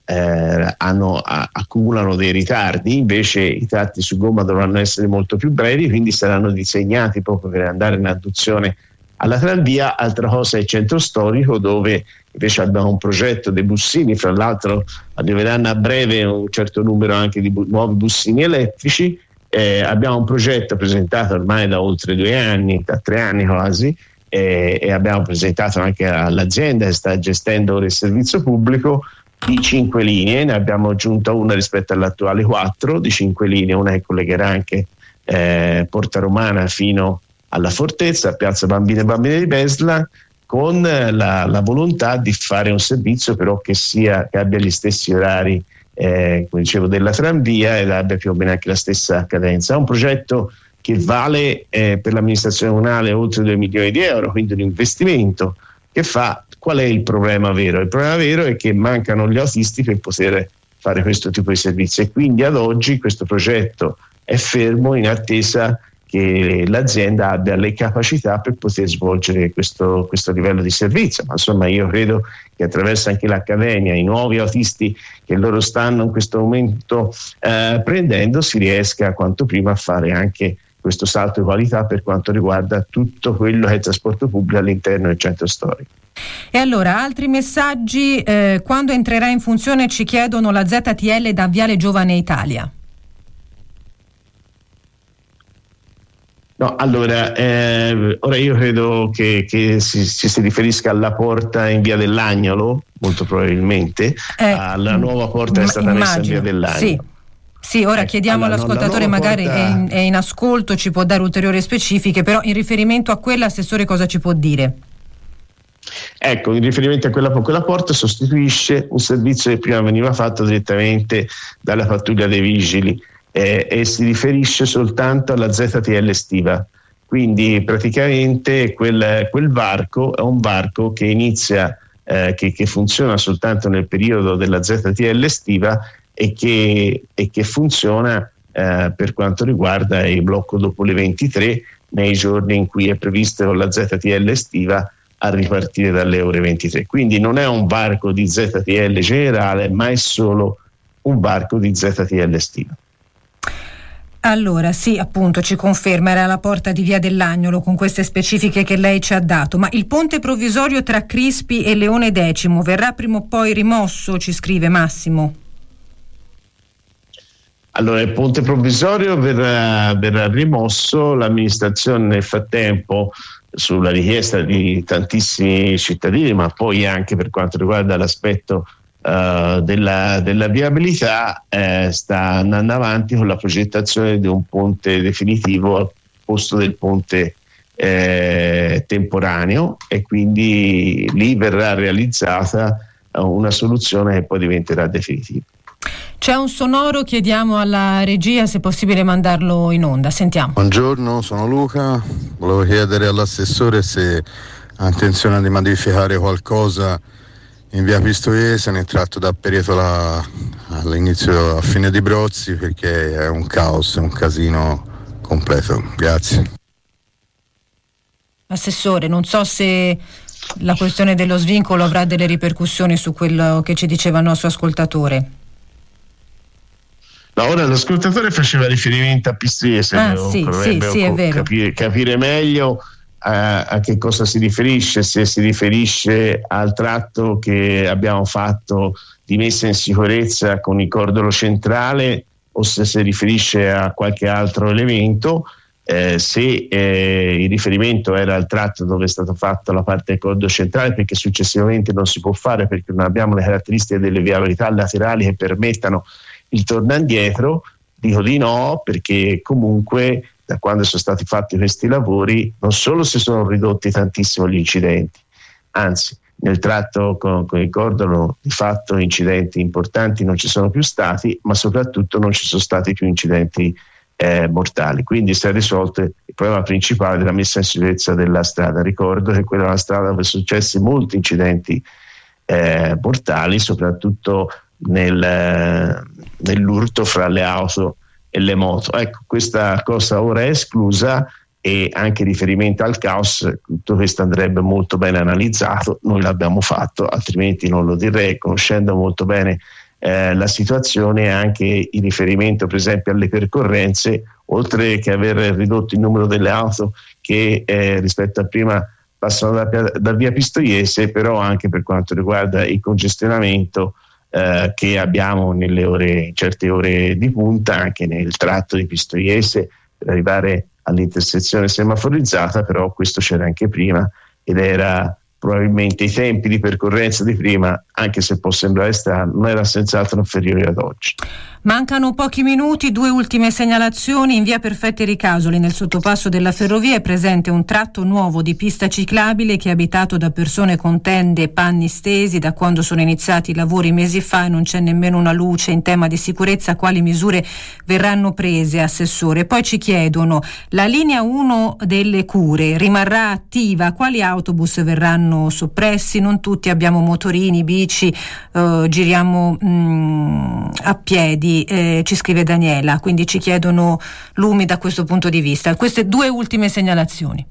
accumulano dei ritardi. Invece i tratti su gomma dovranno essere molto più brevi, quindi saranno disegnati proprio per andare in adduzione alla tranvia. Altra cosa è il centro storico, dove invece abbiamo un progetto dei bussini. Fra l'altro arriveranno a breve un certo numero anche di nuovi bussini elettrici. Abbiamo un progetto presentato ormai da oltre 2 anni, da 3 anni quasi, e abbiamo presentato anche all'azienda che sta gestendo ora il servizio pubblico di 5 linee. Ne abbiamo aggiunto una rispetto all'attuale 4 di 5 linee, una che collegherà anche Porta Romana fino alla Fortezza, Piazza Bambine e Bambine di Besla, con la volontà di fare un servizio però che abbia gli stessi orari come dicevo della tranvia ed abbia più o meno anche la stessa cadenza. È un progetto che vale per l'amministrazione comunale oltre 2 milioni di euro, quindi un investimento che fa. Qual è il problema vero? Il problema vero è che mancano gli autisti per poter fare questo tipo di servizi, e quindi ad oggi questo progetto è fermo in attesa che l'azienda abbia le capacità per poter svolgere questo livello di servizio. Ma insomma, io credo che attraverso anche l'Accademia, i nuovi autisti che loro stanno in questo momento prendendo, si riesca quanto prima a fare anche questo salto di qualità per quanto riguarda tutto quello che è il trasporto pubblico all'interno del centro storico. E allora, altri messaggi, quando entrerà in funzione, ci chiedono, la ZTL da Viale Giovane Italia? No, allora, ora io credo che ci si riferisca alla porta in Via dell'Agnolo, molto probabilmente, alla nuova porta che è stata messa in Via dell'Agnolo. Sì, ora chiediamo all'ascoltatore, magari è in ascolto, ci può dare ulteriori specifiche, però in riferimento a quella, Assessore, cosa ci può dire? Ecco, in riferimento a quella porta sostituisce un servizio che prima veniva fatto direttamente dalla pattuglia dei vigili, e si riferisce soltanto alla ZTL estiva. Quindi praticamente quel varco è un varco che inizia che funziona soltanto nel periodo della ZTL estiva e che funziona per quanto riguarda il blocco dopo le 23 nei giorni in cui è previsto con la ZTL estiva a ripartire dalle ore 23. Quindi non è un varco di ZTL generale, ma è solo un varco di ZTL estiva. Allora, sì, appunto, ci conferma, era la porta di Via dell'Agnolo con queste specifiche che lei ci ha dato. Ma il ponte provvisorio tra Crispi e Leone X verrà prima o poi rimosso, ci scrive Massimo? Allora, il ponte provvisorio verrà rimosso. L'amministrazione nel frattempo, sulla richiesta di tantissimi cittadini, ma poi anche per quanto riguarda l'aspetto della viabilità, sta andando avanti con la progettazione di un ponte definitivo al posto del ponte temporaneo, e quindi lì verrà realizzata una soluzione che poi diventerà definitiva. C'è un sonoro, chiediamo alla regia se è possibile mandarlo in onda. Sentiamo. Buongiorno, sono Luca. Volevo chiedere all'assessore se ha intenzione di modificare qualcosa in via Pistoiese nel tratto da Peretola all'inizio a fine di Brozzi, perché è un caos, un casino completo. Grazie. Assessore, non so se la questione dello svincolo avrà delle ripercussioni su quello che ci diceva il nostro ascoltatore. No, ora l'ascoltatore faceva riferimento a Pistoiese, sì, è vero. Capire meglio a che cosa si riferisce, se si riferisce al tratto che abbiamo fatto di messa in sicurezza con il cordolo centrale o se si riferisce a qualche altro elemento. Se il riferimento era al tratto dove è stata fatta la parte del cordolo centrale, perché successivamente non si può fare perché non abbiamo le caratteristiche delle viabilità laterali che permettano il torno indietro, dico di no, perché comunque da quando sono stati fatti questi lavori non solo si sono ridotti tantissimo gli incidenti, anzi nel tratto con il cordolo di fatto incidenti importanti non ci sono più stati, ma soprattutto non ci sono stati più incidenti mortali. Quindi si è risolto il problema principale della messa in sicurezza della strada. Ricordo che quella è una strada dove sono successi molti incidenti mortali, soprattutto nell'urto fra le auto e le moto. Ecco, questa cosa ora è esclusa, e anche riferimento al caos, tutto questo andrebbe molto bene analizzato. Noi l'abbiamo fatto, altrimenti non lo direi, conoscendo molto bene la situazione, anche in riferimento per esempio alle percorrenze, oltre che aver ridotto il numero delle auto che rispetto a prima passano da via Pistoiese, però anche per quanto riguarda il congestionamento che abbiamo in certe ore di punta, anche nel tratto di Pistoiese per arrivare all'intersezione semaforizzata. Però questo c'era anche prima ed era probabilmente i tempi di percorrenza di prima, anche se può sembrare strano, non era senz'altro inferiore ad oggi. Mancano pochi minuti, 2 ultime segnalazioni. In via Perfetti Ricasoli, nel sottopasso della ferrovia, è presente un tratto nuovo di pista ciclabile che è abitato da persone con tende e panni stesi da quando sono iniziati i lavori mesi fa, e non c'è nemmeno una luce. In tema di sicurezza, quali misure verranno prese, Assessore? Poi ci chiedono: la linea 1 delle cure rimarrà attiva? Quali autobus verranno soppressi? Non tutti abbiamo motorini, bici, giriamo a piedi. Ci scrive Daniela, quindi ci chiedono lumi da questo punto di vista. Queste 2 ultime segnalazioni.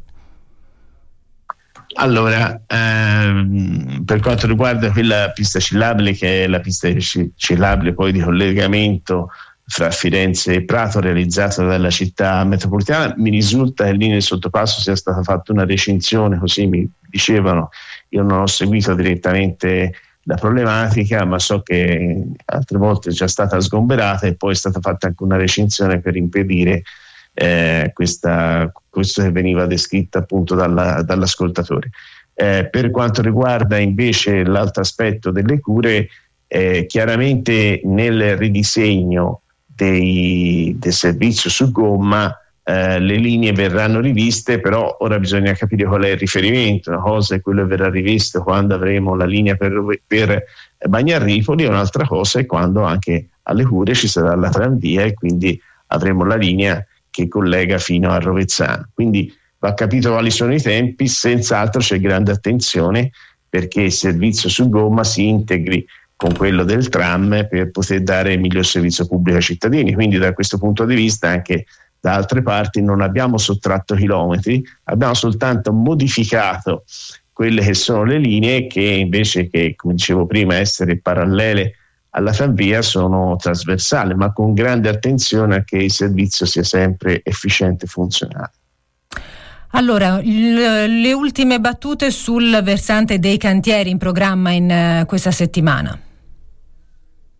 Allora, per quanto riguarda quella pista ciclabile, che è la pista ciclabile poi di collegamento fra Firenze e Prato, realizzata dalla città metropolitana, mi risulta che lì nel sottopasso sia stata fatta una recinzione, così mi dicevano. Io non ho seguito direttamente la problematica, ma so che altre volte è già stata sgomberata e poi è stata fatta anche una recinzione per impedire questo che veniva descritto appunto dall'ascoltatore. Per quanto riguarda invece l'altro aspetto delle cure, chiaramente nel ridisegno del servizio su gomma le linee verranno riviste, però ora bisogna capire qual è il riferimento. Una cosa è quello che verrà rivisto quando avremo la linea per Bagnarripoli, e un'altra cosa è quando anche alle cure ci sarà la tranvia e quindi avremo la linea che collega fino a Rovezzano. Quindi va capito quali sono i tempi. Senz'altro c'è grande attenzione perché il servizio su gomma si integri con quello del tram per poter dare il miglior servizio pubblico ai cittadini. Quindi da questo punto di vista anche da altre parti non abbiamo sottratto chilometri, abbiamo soltanto modificato quelle che sono le linee che invece che, come dicevo prima, essere parallele alla tranvia sono trasversali, ma con grande attenzione a che il servizio sia sempre efficiente e funzionale. Allora, le ultime battute sul versante dei cantieri in programma in questa settimana.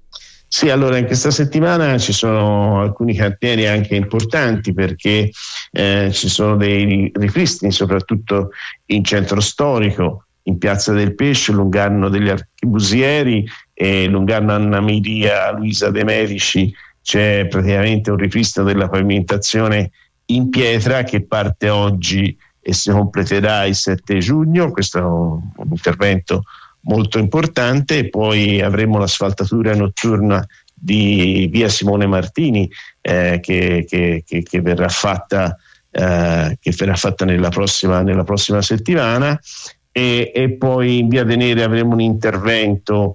Sì, allora in questa settimana ci sono alcuni cantieri anche importanti, perché ci sono dei ripristini soprattutto in centro storico, in Piazza del Pesce, Lungarno degli Archibusieri e Lungarno Anna Maria Luisa de' Medici. C'è praticamente un ripristino della pavimentazione in pietra che parte oggi e si completerà il 7 giugno. Questo è un intervento molto importante. E poi avremo l'asfaltatura notturna di via Simone Martini che verrà fatta nella prossima settimana, e poi in via Venere avremo un intervento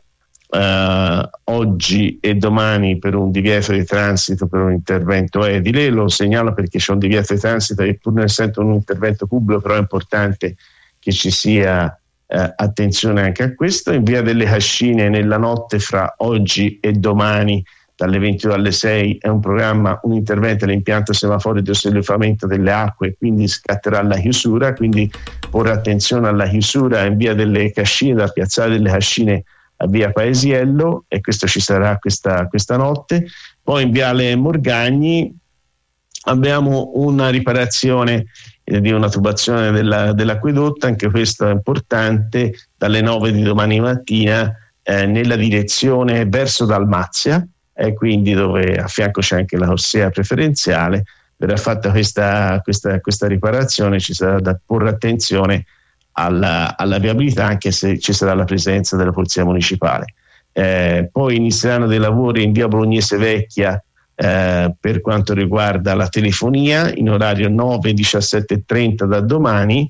oggi e domani per un divieto di transito, per un intervento edile. Lo segnalo perché c'è un divieto di transito e pur non essendo un intervento pubblico, però è importante che ci sia attenzione anche a questo. In via delle Cascine nella notte fra oggi e domani dalle 22 alle 6 è un intervento all'impianto semaforo di osservamento delle acque, quindi scatterà la chiusura, quindi porre attenzione alla chiusura in via delle Cascine, da piazzale delle Cascine a via Paesiello, e questo ci sarà questa notte. Poi in viale Morgagni abbiamo una riparazione di una tubazione dell'acquedotto, anche questo è importante, dalle 9 di domani mattina nella direzione verso Dalmazia, quindi dove a fianco c'è anche la corsia preferenziale. Verrà fatta questa riparazione, ci sarà da porre attenzione alla viabilità, anche se ci sarà la presenza della Polizia Municipale. Poi inizieranno dei lavori in via Bolognese Vecchia per quanto riguarda la telefonia in orario 9-17:30 da domani,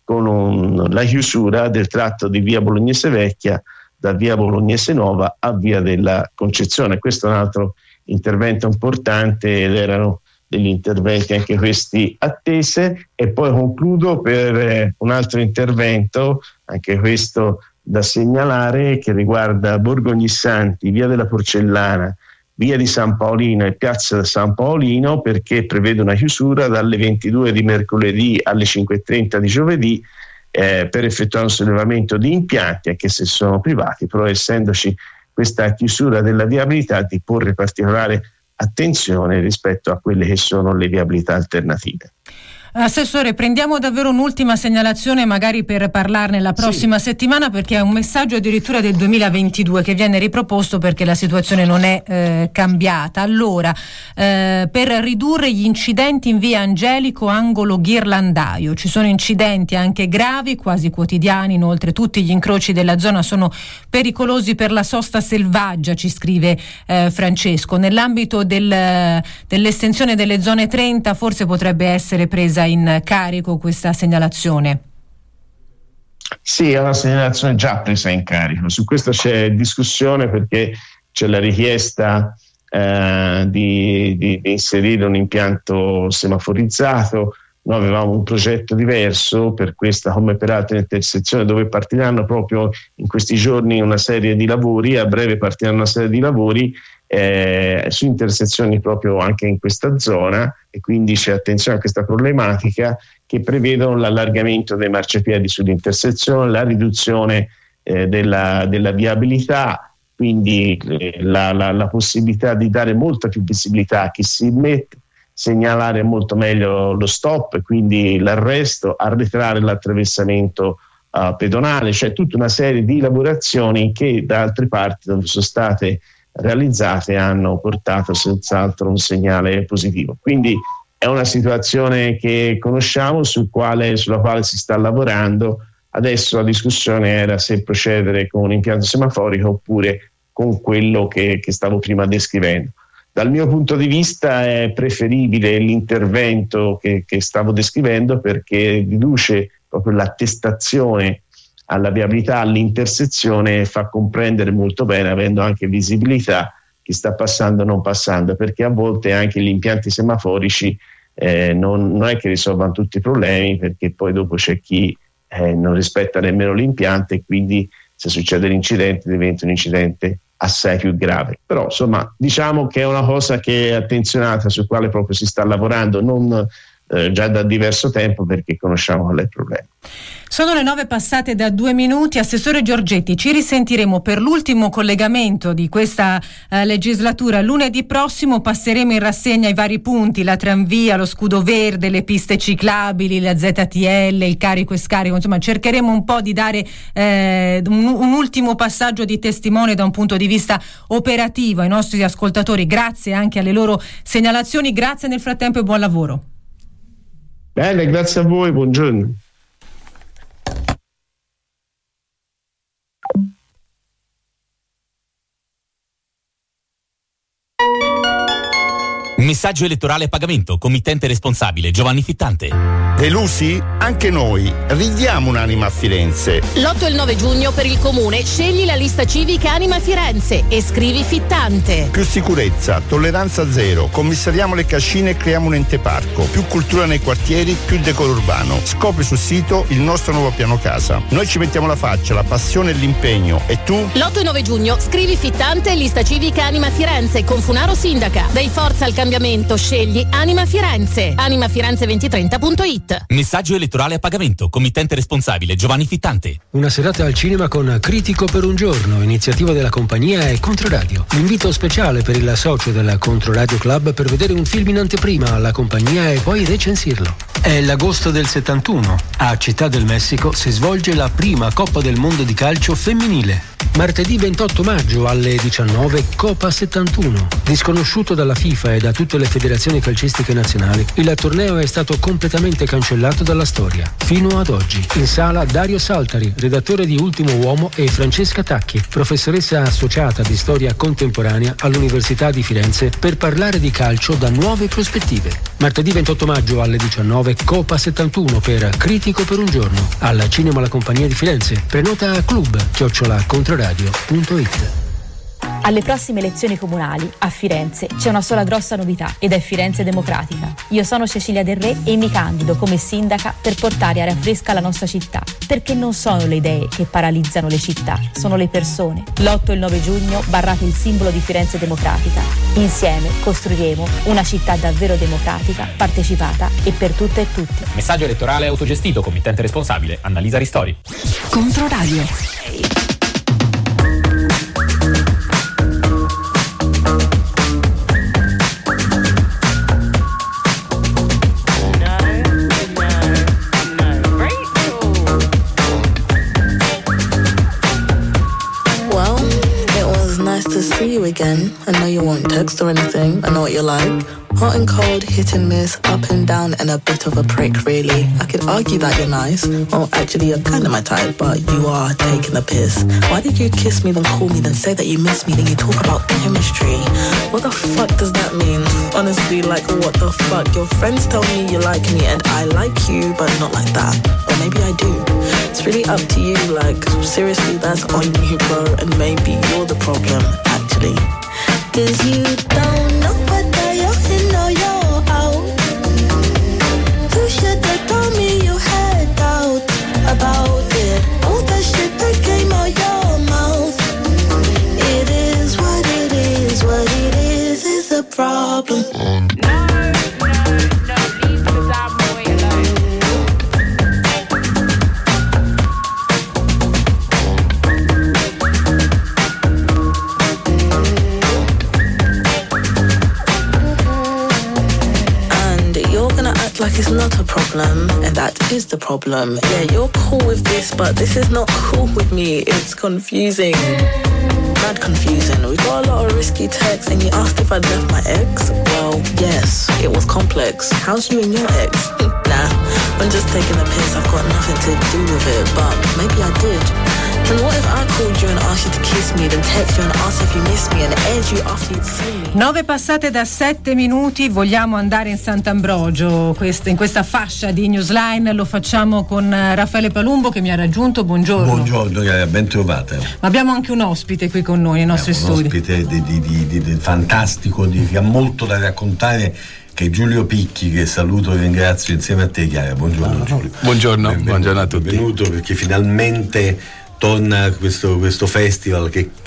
con la chiusura del tratto di via Bolognese Vecchia da via Bolognese Nuova a via della Concezione. Questo è un altro intervento importante ed erano degli interventi anche questi attese. E poi concludo per un altro intervento, anche questo da segnalare, che riguarda Borgo Ognissanti, via della Porcellana, via di San Paolino e piazza San Paolino, perché prevede una chiusura dalle 22 di mercoledì alle 5:30 di giovedì per effettuare un sollevamento di impianti, anche se sono privati, però essendoci questa chiusura della viabilità, di porre particolare attenzione rispetto a quelle che sono le viabilità alternative. Assessore, prendiamo davvero un'ultima segnalazione, magari per parlarne la prossima settimana, perché è un messaggio addirittura del 2022 che viene riproposto perché la situazione non è cambiata. Allora, per ridurre gli incidenti in via Angelico angolo Ghirlandaio, ci sono incidenti anche gravi, quasi quotidiani. Inoltre tutti gli incroci della zona sono pericolosi per la sosta selvaggia, ci scrive Francesco. Nell'ambito dell'estensione delle zone 30 forse potrebbe essere presa in carico questa segnalazione? Sì, è una segnalazione già presa in carico. Su questo c'è discussione, perché c'è la richiesta di inserire un impianto semaforizzato. Noi avevamo un progetto diverso per questa, come per altre intersezioni, dove partiranno proprio in questi giorni una serie di lavori, a breve partiranno una serie di lavori su intersezioni proprio anche in questa zona, e quindi c'è attenzione a questa problematica, che prevedono l'allargamento dei marciapiedi sull'intersezione, la riduzione della viabilità, quindi la possibilità di dare molta più visibilità a chi si mette, segnalare molto meglio lo stop, quindi l'arresto, arretrare l'attraversamento pedonale, cioè tutta una serie di lavorazioni che da altre parti dove sono state realizzate hanno portato senz'altro un segnale positivo. Quindi è una situazione che conosciamo, sulla quale si sta lavorando. Adesso la discussione era se procedere con un impianto semaforico oppure con quello che stavo prima descrivendo. Dal mio punto di vista è preferibile l'intervento che stavo descrivendo, perché riduce proprio l'attestazione alla viabilità, all'intersezione, fa comprendere molto bene, avendo anche visibilità, chi sta passando o non passando, perché a volte anche gli impianti semaforici non è che risolvano tutti i problemi, perché poi dopo c'è chi non rispetta nemmeno l'impianto, e quindi se succede l'incidente diventa un incidente assai più grave. Però insomma diciamo che è una cosa che è attenzionata, su quale proprio si sta lavorando, non già da diverso tempo, perché conosciamo qual è il problema. Sono le 9 passate da 2 minuti. Assessore Giorgetti, ci risentiremo per l'ultimo collegamento di questa legislatura lunedì prossimo. Passeremo in rassegna i vari punti: la tranvia, lo scudo verde, le piste ciclabili, la ZTL, il carico e scarico. Insomma, cercheremo un po' di dare un ultimo passaggio di testimone da un punto di vista operativo ai nostri ascoltatori. Grazie anche alle loro segnalazioni, grazie nel frattempo e buon lavoro. Bene, grazie a voi, buongiorno. Messaggio elettorale a pagamento. Committente responsabile Giovanni Fittante. Delusi? Anche noi. Ridiamo un'anima a Firenze. L'8 e il 9 giugno per il comune scegli la lista civica Anima Firenze e scrivi Fittante. Più sicurezza, tolleranza zero, commissariamo le cascine e creiamo un ente parco. Più cultura nei quartieri, più decoro urbano. Scopri sul sito il nostro nuovo piano casa. Noi ci mettiamo la faccia, la passione e l'impegno. E tu? L'8 e 9 giugno scrivi Fittante e lista civica Anima Firenze con Funaro sindaca. Dai forza al cambiamento, scegli Anima Firenze. animafirenze2030.it. Messaggio elettorale a pagamento. Committente responsabile Giovanni Fittante. Una serata al cinema con Critico per un giorno, iniziativa della compagnia e Controradio. L'invito speciale per il socio del Controradio Club per vedere un film in anteprima alla compagnia e poi recensirlo. È l'agosto del 71. A Città del Messico si svolge la prima Coppa del Mondo di calcio femminile. Martedì 28 maggio alle 19 Copa 71. Disconosciuto dalla FIFA e da tutte le federazioni calcistiche nazionali, il torneo è stato completamente cancellato dalla storia. Fino ad oggi. In sala Dario Saltari, redattore di Ultimo Uomo, e Francesca Tacchi, professoressa associata di storia contemporanea all'Università di Firenze, per parlare di calcio da nuove prospettive. Martedì 28 maggio alle 19 Copa 71 per Critico per un giorno. Al Cinema La Compagnia di Firenze. Prenota a club@controradio.it. Alle prossime elezioni comunali a Firenze c'è una sola grossa novità ed è Firenze Democratica. Io sono Cecilia Del Re e mi candido come sindaca per portare aria fresca alla nostra città, perché non sono le idee che paralizzano le città, sono le persone. L'8 e il 9 giugno barrate il simbolo di Firenze Democratica. Insieme costruiremo una città davvero democratica, partecipata e per tutte e tutti. Messaggio elettorale autogestito. Committente responsabile Annalisa Ristori. Controradio. To see you again. I know you won't text or anything. I know what you're like. Hot and cold, hit and miss, up and down, and a bit of a prick, really. I could argue that you're nice. Well, actually, you're kind of my type, but you are taking the piss. Why did you kiss me, then call me, then say that you miss me, then you talk about chemistry? What the fuck does that mean? Honestly, like, what the fuck? Your friends tell me you like me, and I like you, but not like that. Or maybe I do. It's really up to you, like, seriously, that's on you, bro, and maybe you're the problem, actually. 'Cause you don't know whether you're in or you're out. You should have told me you had doubt about it. All that shit that came out your mouth. It is what it is, what it is a problem. Like it's not a problem, and that is the problem. Yeah, you're cool with this, but this is not cool with me. It's confusing. Mad confusing. We got a lot of risky texts, and you asked if I'd left my ex. Well, yes, it was complex. How's you and your ex? Nah, I'm just taking the piss. I've got nothing to do with it, but maybe I did. And what if I called you and asked you to kiss me, then text you and asked if you miss me and aired you after you'd seen me? 9 passate da 7 minuti, vogliamo andare in Sant'Ambrogio, in questa fascia di Newsline. Lo facciamo con Raffaele Palumbo che mi ha raggiunto. Buongiorno. Buongiorno, ben trovata. Ma abbiamo anche un ospite qui con noi nei nostri studi. Un ospite di fantastico, che ha molto da raccontare, che è Giulio Picchi, che saluto e ringrazio insieme a te, Chiara. Buongiorno Giulio. Buongiorno a tutti. Benvenuto, perché finalmente torna questo festival che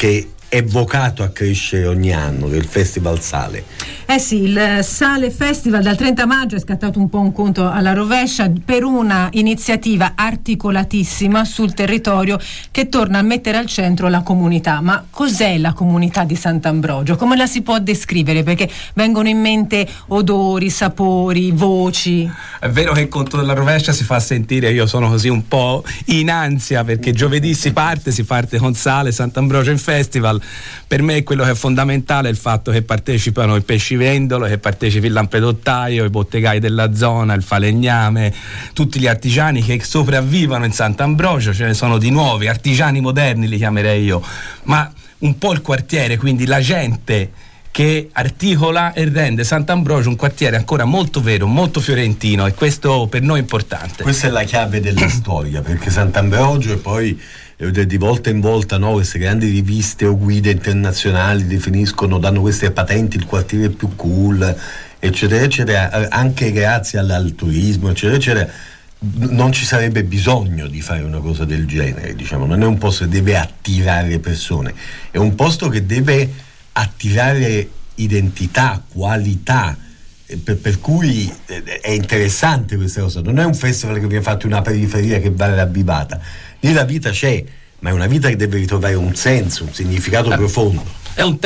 è vocato a crescere ogni anno, che è il Festival Sale. Sì, il Sale Festival dal 30 maggio è scattato un po' un conto alla rovescia per una iniziativa articolatissima sul territorio che torna a mettere al centro la comunità. Ma cos'è la comunità di Sant'Ambrogio? Come la si può descrivere? Perché vengono in mente odori, sapori, voci. È vero che il conto della rovescia si fa sentire, io sono così un po' in ansia perché giovedì si parte con Sale Sant'Ambrogio in Festival. Per me quello che è fondamentale è il fatto che partecipano i pescivendolo, che partecipi il lampedottaio, i bottegai della zona, il falegname, tutti gli artigiani che sopravvivono in Sant'Ambrogio. Ce ne sono di nuovi, artigiani moderni li chiamerei io, ma un po' il quartiere, quindi la gente che articola e rende Sant'Ambrogio un quartiere ancora molto vero, molto fiorentino, e questo per noi è importante. Questa è la chiave della storia, perché Sant'Ambrogio, e poi di volta in volta, no, queste grandi riviste o guide internazionali definiscono, danno queste patenti, il quartiere più cool, eccetera eccetera, anche grazie al turismo, eccetera eccetera. Non ci sarebbe bisogno di fare una cosa del genere, diciamo. Non è un posto che deve attirare persone, è un posto che deve attirare identità, qualità, per cui è interessante questa cosa. Non è un festival che viene fatto in una periferia che va ravvivata. Lì la vita c'è, ma è una vita che deve ritrovare un senso, un significato profondo. È un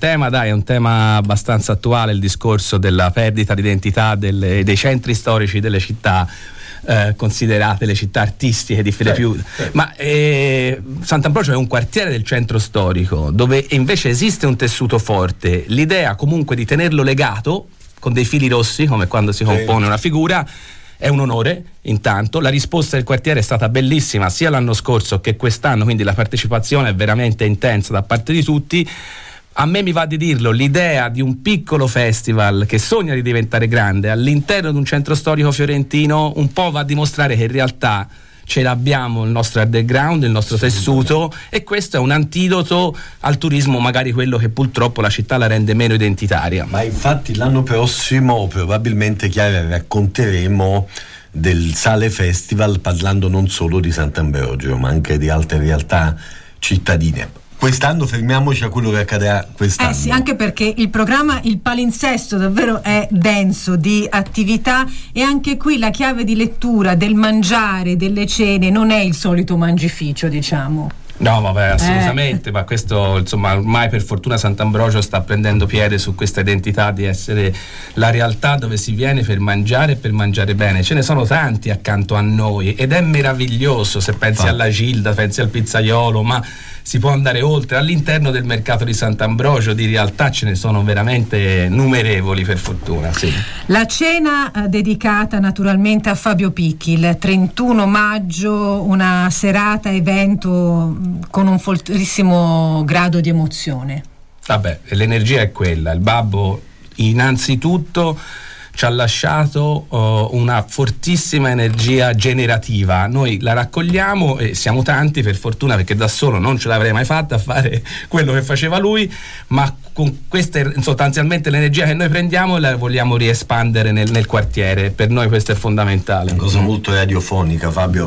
tema abbastanza attuale, il discorso della perdita di identità dei centri storici delle città, considerate le città artistiche di fede più. Ma Sant'Ambrogio è un quartiere del centro storico dove invece esiste un tessuto forte. L'idea comunque di tenerlo legato con dei fili rossi, come quando si compone una figura, è un onore. Intanto la risposta del quartiere è stata bellissima sia l'anno scorso che quest'anno, quindi la partecipazione è veramente intensa da parte di tutti. A me mi va di dirlo, l'idea di un piccolo festival che sogna di diventare grande all'interno di un centro storico fiorentino un po' va a dimostrare che in realtà ce l'abbiamo il nostro underground, il nostro tessuto, e questo è un antidoto al turismo, magari quello che purtroppo la città la rende meno identitaria. Ma infatti l'anno prossimo probabilmente, Chiara, racconteremo del Sale Festival parlando non solo di Sant'Ambrogio ma anche di altre realtà cittadine. Quest'anno fermiamoci a quello che accadrà quest'anno. Sì, anche perché il programma, il palinsesto davvero è denso di attività, e anche qui la chiave di lettura del mangiare, delle cene, non è il solito mangificio, diciamo. No, vabbè, assolutamente, ma questo, insomma, ormai per fortuna Sant'Ambrogio sta prendendo piede su questa identità di essere la realtà dove si viene per mangiare e per mangiare bene. Ce ne sono tanti accanto a noi ed è meraviglioso, se pensi alla Gilda, pensi al pizzaiolo, ma si può andare oltre. All'interno del mercato di Sant'Ambrogio di realtà ce ne sono veramente numerevoli, per fortuna, sì. La cena dedicata naturalmente a Fabio Picchi, il 31 maggio, una serata evento con un fortissimo grado di emozione. Vabbè, l'energia è quella. Il babbo innanzitutto ci ha lasciato una fortissima energia generativa. Noi la raccogliamo e siamo tanti, per fortuna, perché da solo non ce l'avrei mai fatta a fare quello che faceva lui, ma con questa sostanzialmente l'energia che noi prendiamo la vogliamo riespandere nel quartiere. Per noi questo è fondamentale. Una cosa molto radiofonica, Fabio.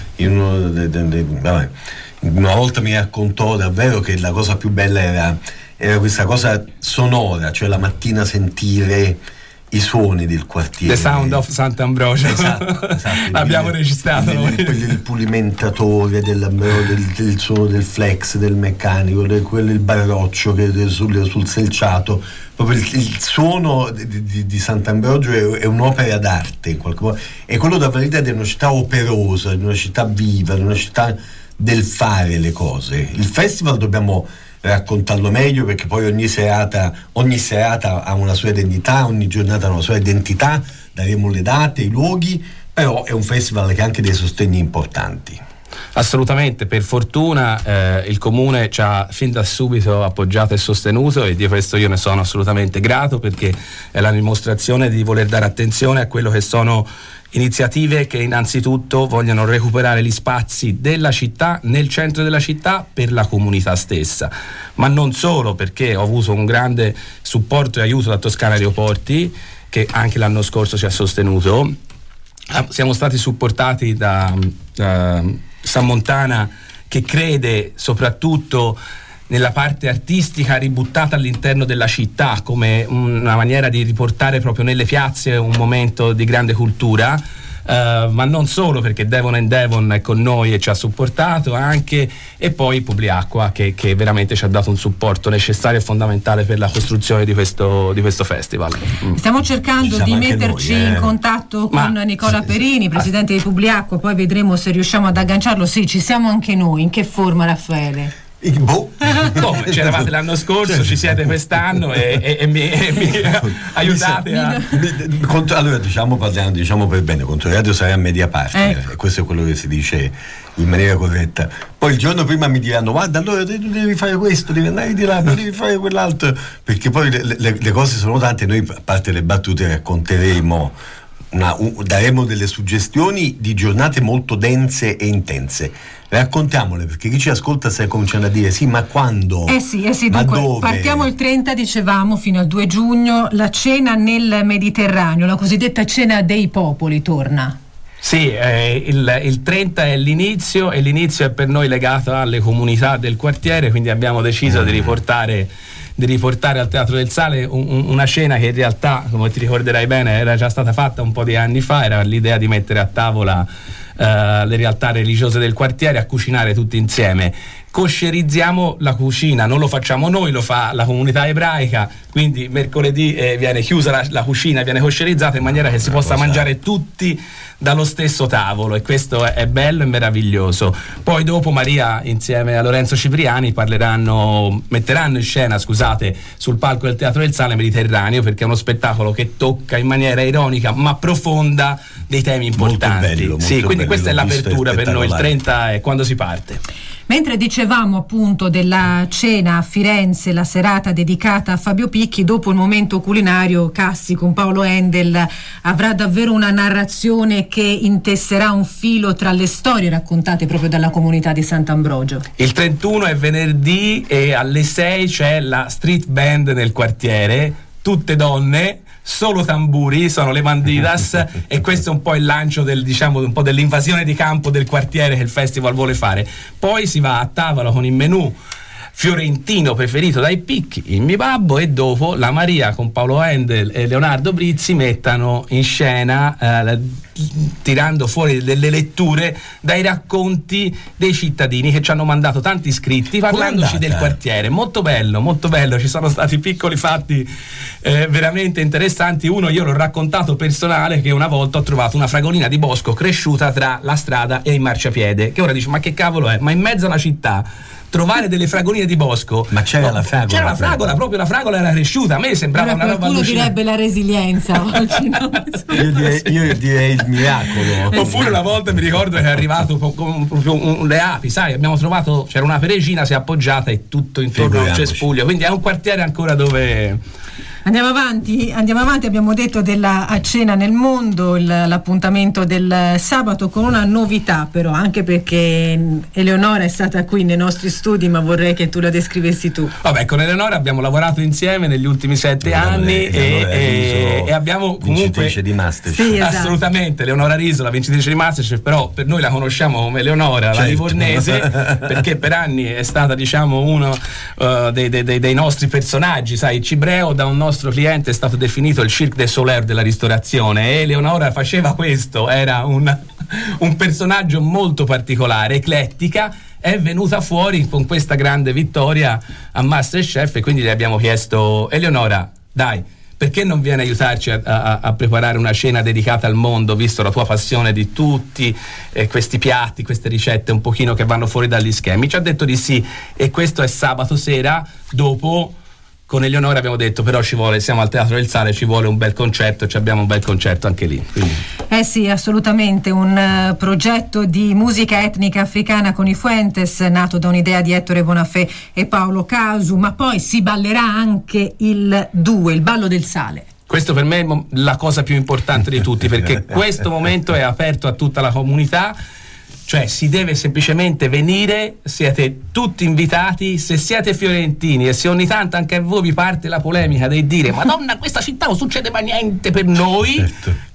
Una volta mi raccontò davvero che la cosa più bella era questa cosa sonora, cioè la mattina sentire i suoni del quartiere. The Sound of Sant'Ambrogio. Esatto. L'abbiamo registrato il pulimentatore del suono del flex del meccanico, il barroccio che sul selciato. Proprio il suono di Sant'Ambrogio è un'opera d'arte in qualche modo, è quello da validare di una città operosa, di una città viva, di una città del fare le cose. Il festival dobbiamo raccontarlo meglio, perché poi ogni serata ha una sua identità, ogni giornata ha una sua identità, daremo le date, i luoghi, però è un festival che ha anche dei sostegni importanti. Assolutamente, per fortuna il comune ci ha fin da subito appoggiato e sostenuto, e di questo io ne sono assolutamente grato, perché è la dimostrazione di voler dare attenzione a quello che sono iniziative che innanzitutto vogliono recuperare gli spazi della città, nel centro della città, per la comunità stessa, ma non solo, perché ho avuto un grande supporto e aiuto da Toscana Aeroporti, che anche l'anno scorso ci ha sostenuto. Siamo stati supportati da Sammontana, che crede soprattutto nella parte artistica ributtata all'interno della città, come una maniera di riportare proprio nelle piazze un momento di grande cultura. Ma non solo, perché Devon and Devon è con noi e ci ha supportato anche, e poi Publiacqua che veramente ci ha dato un supporto necessario e fondamentale per la costruzione di questo festival. Stiamo cercando di metterci in contatto con Nicola Perini, presidente di Publiacqua, poi vedremo se riusciamo ad agganciarlo. Sì, ci siamo anche noi. In che forma, Raffaele? Come c'eravate l'anno scorso, ci siete quest'anno e mi aiutate allora diciamo per bene, Controradio sarà a media parte, e questo è quello che si dice in maniera corretta. Poi il giorno prima mi diranno: guarda, allora tu devi fare questo, devi andare di là, devi fare quell'altro, perché poi le cose sono tante. Noi, a parte le battute, racconteremo daremo delle suggestioni di giornate molto dense e intense. Raccontiamole, perché chi ci ascolta sta cominciando a dire: sì, ma quando? Sì, ma dunque, dove? partiamo il 30, dicevamo, fino al 2 giugno, la cena nel Mediterraneo, la cosiddetta cena dei popoli torna. Sì, il 30 è l'inizio, e l'inizio è per noi legato alle comunità del quartiere, quindi abbiamo deciso di riportare al Teatro del Sale una cena che in realtà, come ti ricorderai bene, era già stata fatta un po' di anni fa. Era l'idea di mettere a tavola le realtà religiose del quartiere, a cucinare tutti insieme. Kosherizziamo la cucina, non lo facciamo noi, lo fa la comunità ebraica, quindi mercoledì viene chiusa la cucina, viene kosherizzata in maniera che si possa mangiare tutti dallo stesso tavolo, e questo è bello e meraviglioso. Poi dopo Maria insieme a Lorenzo Cipriani metteranno in scena sul palco del Teatro del Sale Mediterraneo, perché è uno spettacolo che tocca in maniera ironica ma profonda dei temi importanti. Molto quindi bello, questa è l'apertura per noi, il 30 è quando si parte. Mentre dicevamo appunto della cena a Firenze, la serata dedicata a Fabio Picchi, dopo il momento culinario, Cassi con Paolo Endel avrà davvero una narrazione che intesserà un filo tra le storie raccontate proprio dalla comunità di Sant'Ambrogio. Il 31 è venerdì, e alle 6 c'è la street band nel quartiere, tutte donne, solo tamburi, sono le Bandidas, e questo è un po' il lancio un po' dell'invasione di campo del quartiere che il festival vuole fare. Poi si va a tavola con il menù fiorentino preferito dai Picchi, il Mi Babbo, e dopo la Maria con Paolo Endel e Leonardo Brizzi mettano in scena tirando fuori delle letture dai racconti dei cittadini che ci hanno mandato tanti iscritti parlandoci del quartiere. Molto bello, ci sono stati piccoli fatti veramente interessanti. Uno, io l'ho raccontato personale, che una volta ho trovato una fragolina di bosco cresciuta tra la strada e il marciapiede, che ora dice: ma che cavolo è? Ma in mezzo alla città trovare delle fragoline di bosco. Ma c'era la fragola? C'era la fragola, proprio la fragola era cresciuta. A me sembrava una roba allucinante. Qualcuno direbbe la resilienza oggi, no? io direi il miracolo. Oppure una volta mi ricordo che è arrivato proprio le api, sai, abbiamo trovato, c'era una peregina, si è appoggiata e tutto intorno a un cespuglio, quindi è un quartiere ancora dove... Andiamo avanti, abbiamo detto della cena nel mondo, l'appuntamento del sabato, con una novità però, anche perché Eleonora è stata qui nei nostri studi, ma vorrei che tu la descrivessi tu. Vabbè, con Eleonora abbiamo lavorato insieme negli ultimi 7 anni e abbiamo comunque vincitrice di Masterchef. Sì, esatto. Assolutamente, Eleonora Riso, la vincitrice di Masterchef, però per noi la conosciamo come Eleonora, la livornese, perché per anni è stata, diciamo, uno dei nostri personaggi, sai, Cibreo da un nostro cliente è stato definito il Cirque du Soleil della ristorazione, e Eleonora faceva questo, era un personaggio molto particolare, eclettica. È venuta fuori con questa grande vittoria a Masterchef, e quindi le abbiamo chiesto: Eleonora, dai, perché non vieni a aiutarci a preparare una cena dedicata al mondo, visto la tua passione di tutti questi piatti, queste ricette un pochino che vanno fuori dagli schemi? Ci ha detto di sì, e questo è sabato sera. Dopo con Eleonora abbiamo detto: però siamo al Teatro del Sale, ci vuole un bel concerto, abbiamo un bel concerto anche lì. Quindi. Sì, assolutamente, un progetto di musica etnica africana con i Fuentes, nato da un'idea di Ettore Bonafè e Paolo Casu, ma poi si ballerà anche il ballo del sale. Questo per me è la cosa più importante di tutti, perché questo momento è aperto a tutta la comunità. Cioè si deve semplicemente venire, siete tutti invitati. Se siete fiorentini e se ogni tanto anche a voi vi parte la polemica del dire: Madonna, questa città non succede mai niente per noi, certo.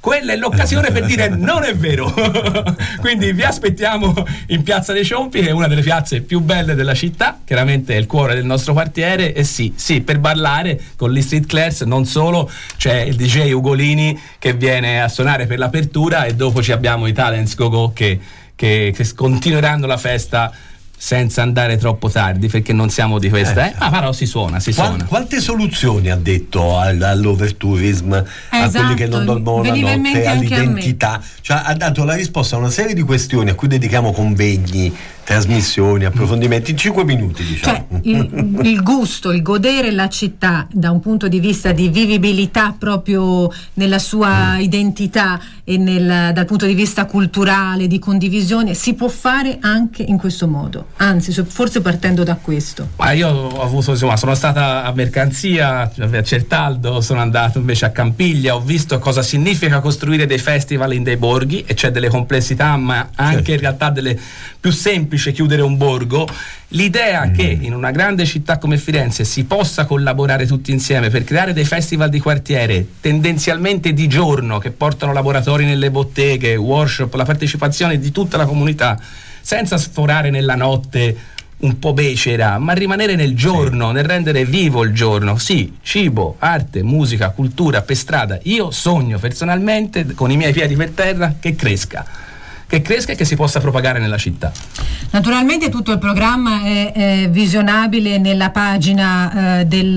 quella è l'occasione per dire non è vero. Quindi vi aspettiamo in Piazza dei Ciompi, che è una delle piazze più belle della città, chiaramente è il cuore del nostro quartiere, e sì, per ballare con gli Street Clairs. Non solo, c'è il DJ Ugolini che viene a suonare per l'apertura, e dopo ci abbiamo i Talents Go-Go che continueranno la festa senza andare troppo tardi, perché non siamo di questa, però si suona. Quante soluzioni ha detto all'overtourism, a quelli che non dormono la notte, all'identità? Cioè, ha dato la risposta a una serie di questioni a cui dedichiamo convegni, trasmissioni, approfondimenti in 5 minuti, diciamo. Cioè, il gusto, il godere la città da un punto di vista di vivibilità proprio nella sua identità e dal punto di vista culturale, di condivisione, si può fare anche in questo modo, anzi forse partendo da questo. Ma io ho avuto, sono stata a Mercanzia, a Certaldo, sono andato invece a Campiglia, ho visto cosa significa costruire dei festival in dei borghi, e c'è delle complessità ma anche in realtà delle più semplici, chiudere un borgo. L'idea che in una grande città come Firenze si possa collaborare tutti insieme per creare dei festival di quartiere, tendenzialmente di giorno, che portano laboratori nelle botteghe, workshop, la partecipazione di tutta la comunità, senza sforare nella notte un po' becera, ma rimanere nel giorno, nel rendere vivo il giorno. Sì, cibo, arte, musica, cultura per strada. Io sogno personalmente, con i miei piedi per terra, che cresca e che si possa propagare nella città. Naturalmente tutto il programma è visionabile nella pagina del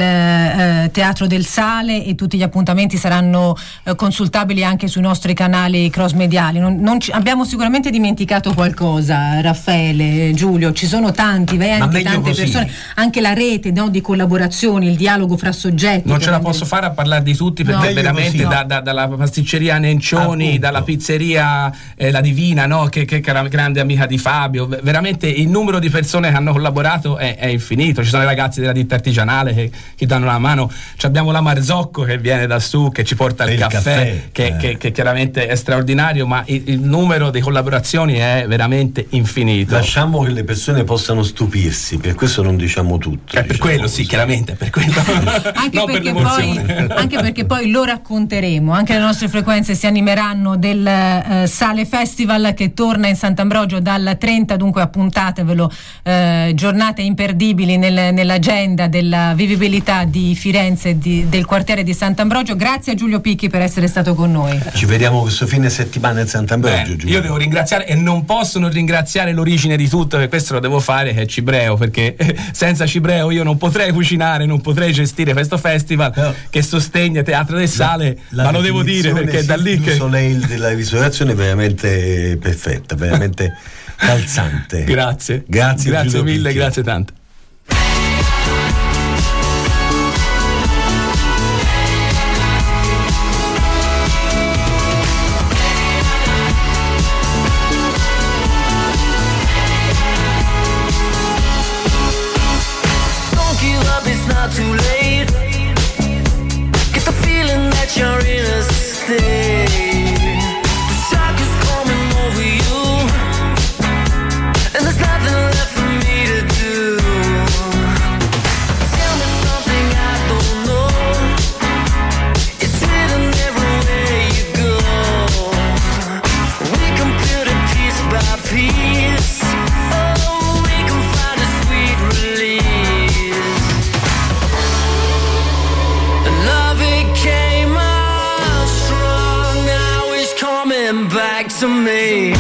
Teatro del Sale, e tutti gli appuntamenti saranno consultabili anche sui nostri canali cross mediali. Abbiamo sicuramente dimenticato qualcosa, Raffaele, Giulio, ci sono tante persone, anche la rete, no, di collaborazioni, il dialogo fra soggetti. Non ce la posso fare a parlare di tutti, perché veramente dalla pasticceria Nencioni, dalla pizzeria La Divina, no, che era grande amica di Fabio, veramente il numero di persone che hanno collaborato è infinito. Ci sono i ragazzi della ditta artigianale che danno la mano, abbiamo la Marzocco che viene da su, che ci porta il caffè. Che chiaramente è straordinario, ma il numero di collaborazioni è veramente infinito. Lasciamo che le persone possano stupirsi, per questo non diciamo tutto. Per quello così. Chiaramente per quello. anche perché poi lo racconteremo, anche le nostre frequenze si animeranno del Sale Festival, che torna in Sant'Ambrogio dal 30, dunque appuntatevelo, giornate imperdibili nell'agenda della vivibilità di Firenze e del quartiere di Sant'Ambrogio. Grazie a Giulio Picchi per essere stato con noi. Ci vediamo questo fine settimana in Sant'Ambrogio. Io devo ringraziare, e non posso non ringraziare l'origine di tutto, e questo lo devo fare, che è Cibreo, perché senza Cibreo io non potrei cucinare, non potrei gestire questo festival che sostegna Teatro del Sale, ma lo devo dire, perché è da lì che Soleil della ristorazione è veramente perfetta, veramente calzante. Grazie Giulio mille, Picchi. grazie tanto. Don't give up, it's not too late. Get the feeling that you're in a state. To me.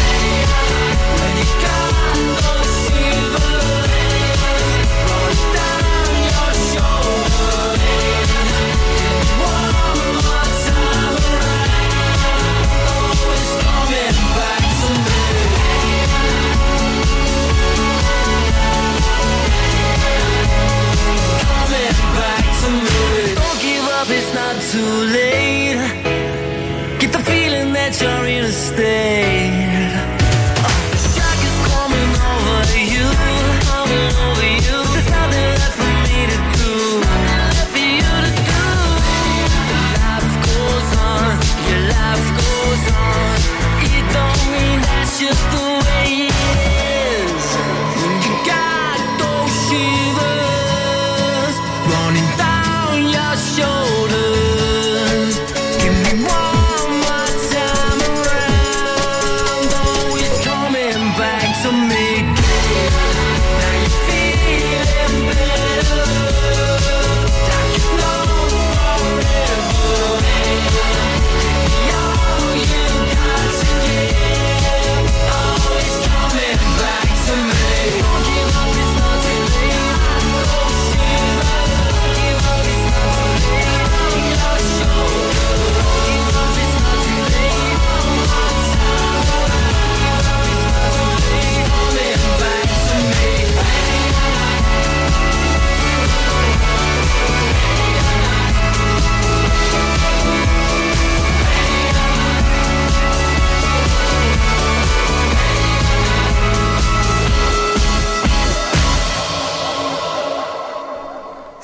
Running down your shoulders. Give me one more time.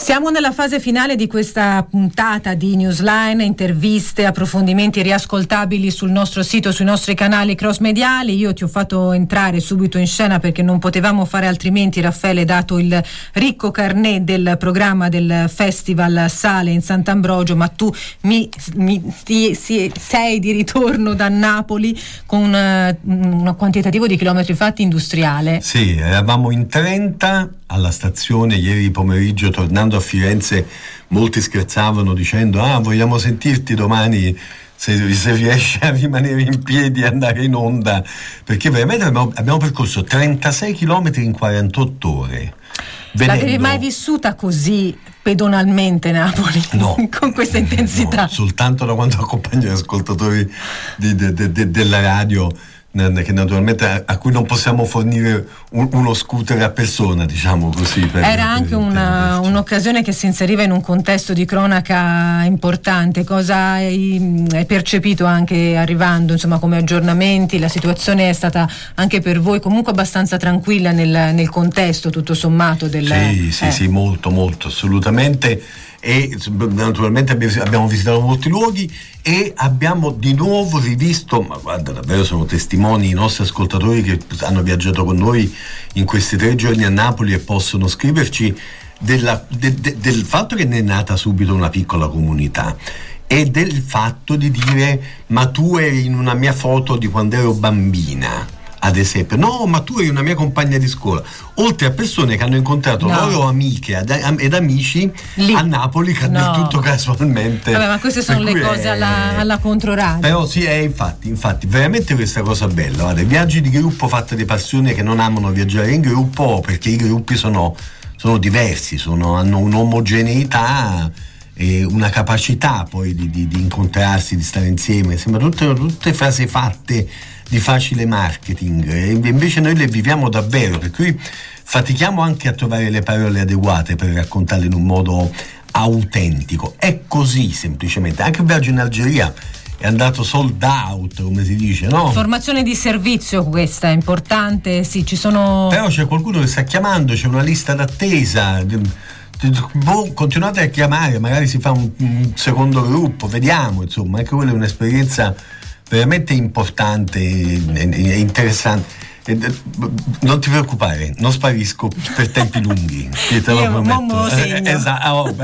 Siamo nella fase finale di questa puntata di Newsline, interviste, approfondimenti riascoltabili sul nostro sito, sui nostri canali cross mediali. Io ti ho fatto entrare subito in scena perché non potevamo fare altrimenti, Raffaele, dato il ricco carnet del programma del Festival Sale in Sant'Ambrogio, ma tu sei di ritorno da Napoli con un quantitativo di chilometri fatti industriale. Sì, eravamo in 30 alla stazione ieri pomeriggio, tornando a Firenze molti scherzavano dicendo vogliamo sentirti domani se riesci a rimanere in piedi e andare in onda, perché veramente abbiamo percorso 36 chilometri in 48 ore. L'avevi mai vissuta così pedonalmente Napoli? No, con questa intensità? No, soltanto da quando accompagno gli ascoltatori della radio, che naturalmente a cui non possiamo fornire uno scooter a persona, diciamo così. Era anche un'occasione che si inseriva in un contesto di cronaca importante. Cosa hai percepito anche arrivando, insomma, come aggiornamenti? La situazione è stata anche per voi comunque abbastanza tranquilla nel contesto, tutto sommato? Sì, molto, assolutamente. E naturalmente abbiamo visitato molti luoghi e abbiamo di nuovo rivisto, ma guarda, davvero sono testimoni i nostri ascoltatori che hanno viaggiato con noi in questi 3 giorni a Napoli e possono scriverci del fatto che ne è nata subito una piccola comunità e del fatto di dire ma tu eri in una mia foto di quando ero bambina, ad esempio. No, ma tu eri una mia compagna di scuola. Oltre a persone che hanno incontrato loro amiche ed amici lì a Napoli, che del tutto casualmente. Vabbè, ma queste sono le cose alla Controradio. Però sì, infatti veramente questa cosa bella. Guarda, viaggi di gruppo fatti di persone che non amano viaggiare in gruppo, perché i gruppi sono diversi, hanno un'omogeneità e una capacità poi di incontrarsi, di stare insieme. Sembra tutte frasi fatte di facile marketing, e invece noi le viviamo davvero, per cui fatichiamo anche a trovare le parole adeguate per raccontarle in un modo autentico. È così semplicemente. Anche il viaggio in Algeria è andato sold out, come si dice, no? Formazione di servizio, questa è importante, sì, ci sono. Però c'è qualcuno che sta chiamando, c'è una lista d'attesa. Continuate a chiamare, magari si fa un secondo gruppo, vediamo, insomma, anche quella è un'esperienza veramente importante e interessante. Non ti preoccupare, non sparisco per tempi lunghi, te lo prometto. Esatto.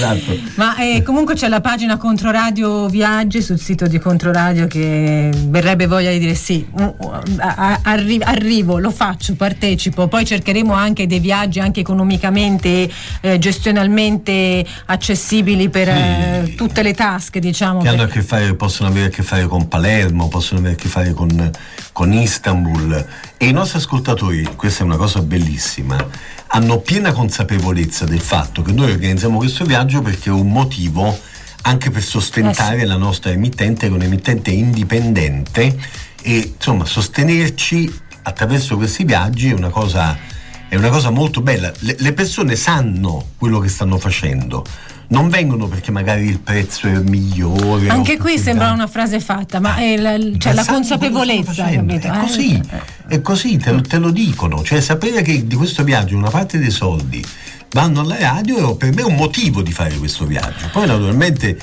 Ma comunque c'è la pagina Controradio Viaggi sul sito di Controradio, che verrebbe voglia di dire sì, arrivo, lo faccio, partecipo. Poi cercheremo anche dei viaggi anche economicamente gestionalmente accessibili per tutte le tasche, diciamo, che hanno a che fare, possono avere a che fare con Palermo, possono avere a che fare con Istanbul. E i nostri ascoltatori, questa è una cosa bellissima, hanno piena consapevolezza del fatto che noi organizziamo questo viaggio perché è un motivo anche per sostentare la nostra emittente, che è un'emittente indipendente, e insomma sostenerci attraverso questi viaggi è una cosa molto bella. Le persone sanno quello che stanno facendo, non vengono perché magari il prezzo è migliore. Anche qui sembra una frase fatta, ma è la consapevolezza, capito? È così, te lo dicono, cioè sapere che di questo viaggio una parte dei soldi vanno alla radio per me è un motivo di fare questo viaggio. Poi naturalmente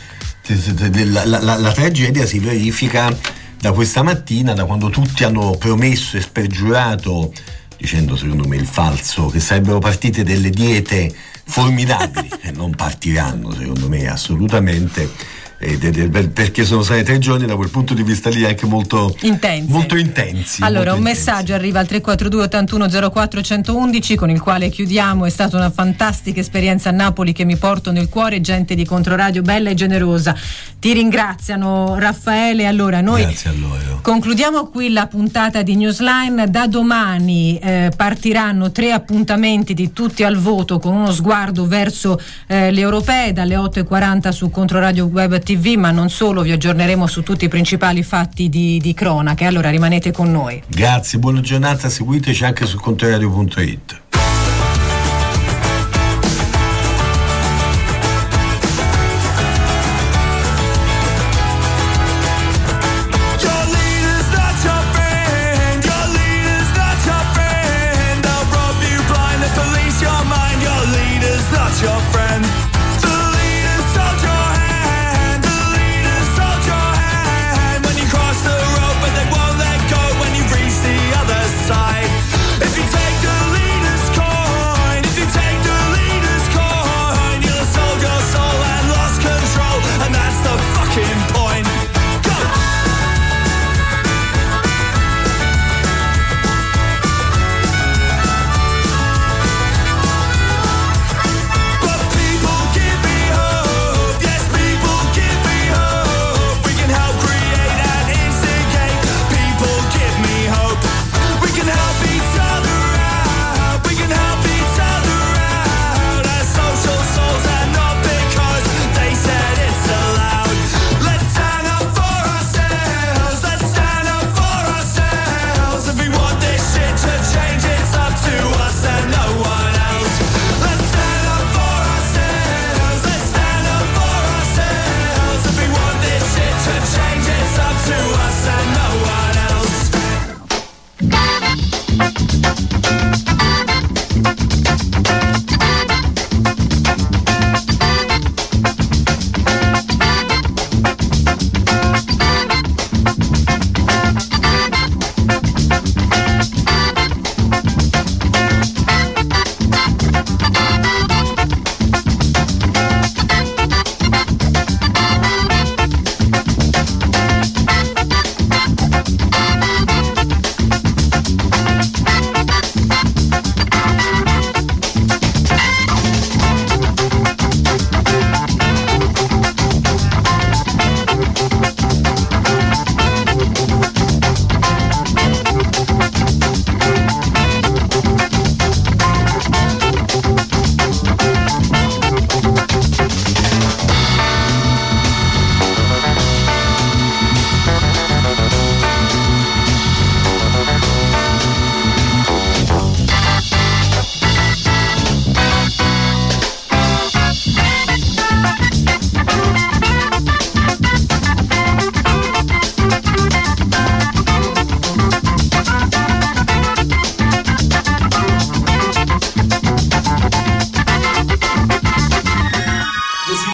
la tragedia si verifica da questa mattina, da quando tutti hanno promesso e spergiurato, dicendo secondo me il falso, che sarebbero partite delle diete formidabili e non partiranno, secondo me, assolutamente, perché sono stati 3 giorni da quel punto di vista lì anche molto intensi. Allora, un messaggio arriva al 342 81 04 111 con il quale chiudiamo. È stata una fantastica esperienza a Napoli che mi porto nel cuore, gente di Controradio bella e generosa. Ti ringraziano, Raffaele. Allora, noi concludiamo qui la puntata di Newsline. Da domani partiranno 3 appuntamenti di Tutti al voto, con uno sguardo verso le europee, dalle 8:40 su Controradio Web TV, ma non solo, vi aggiorneremo su tutti i principali fatti di cronaca. Allora rimanete con noi. Grazie, buona giornata, seguiteci anche su Controradio.it.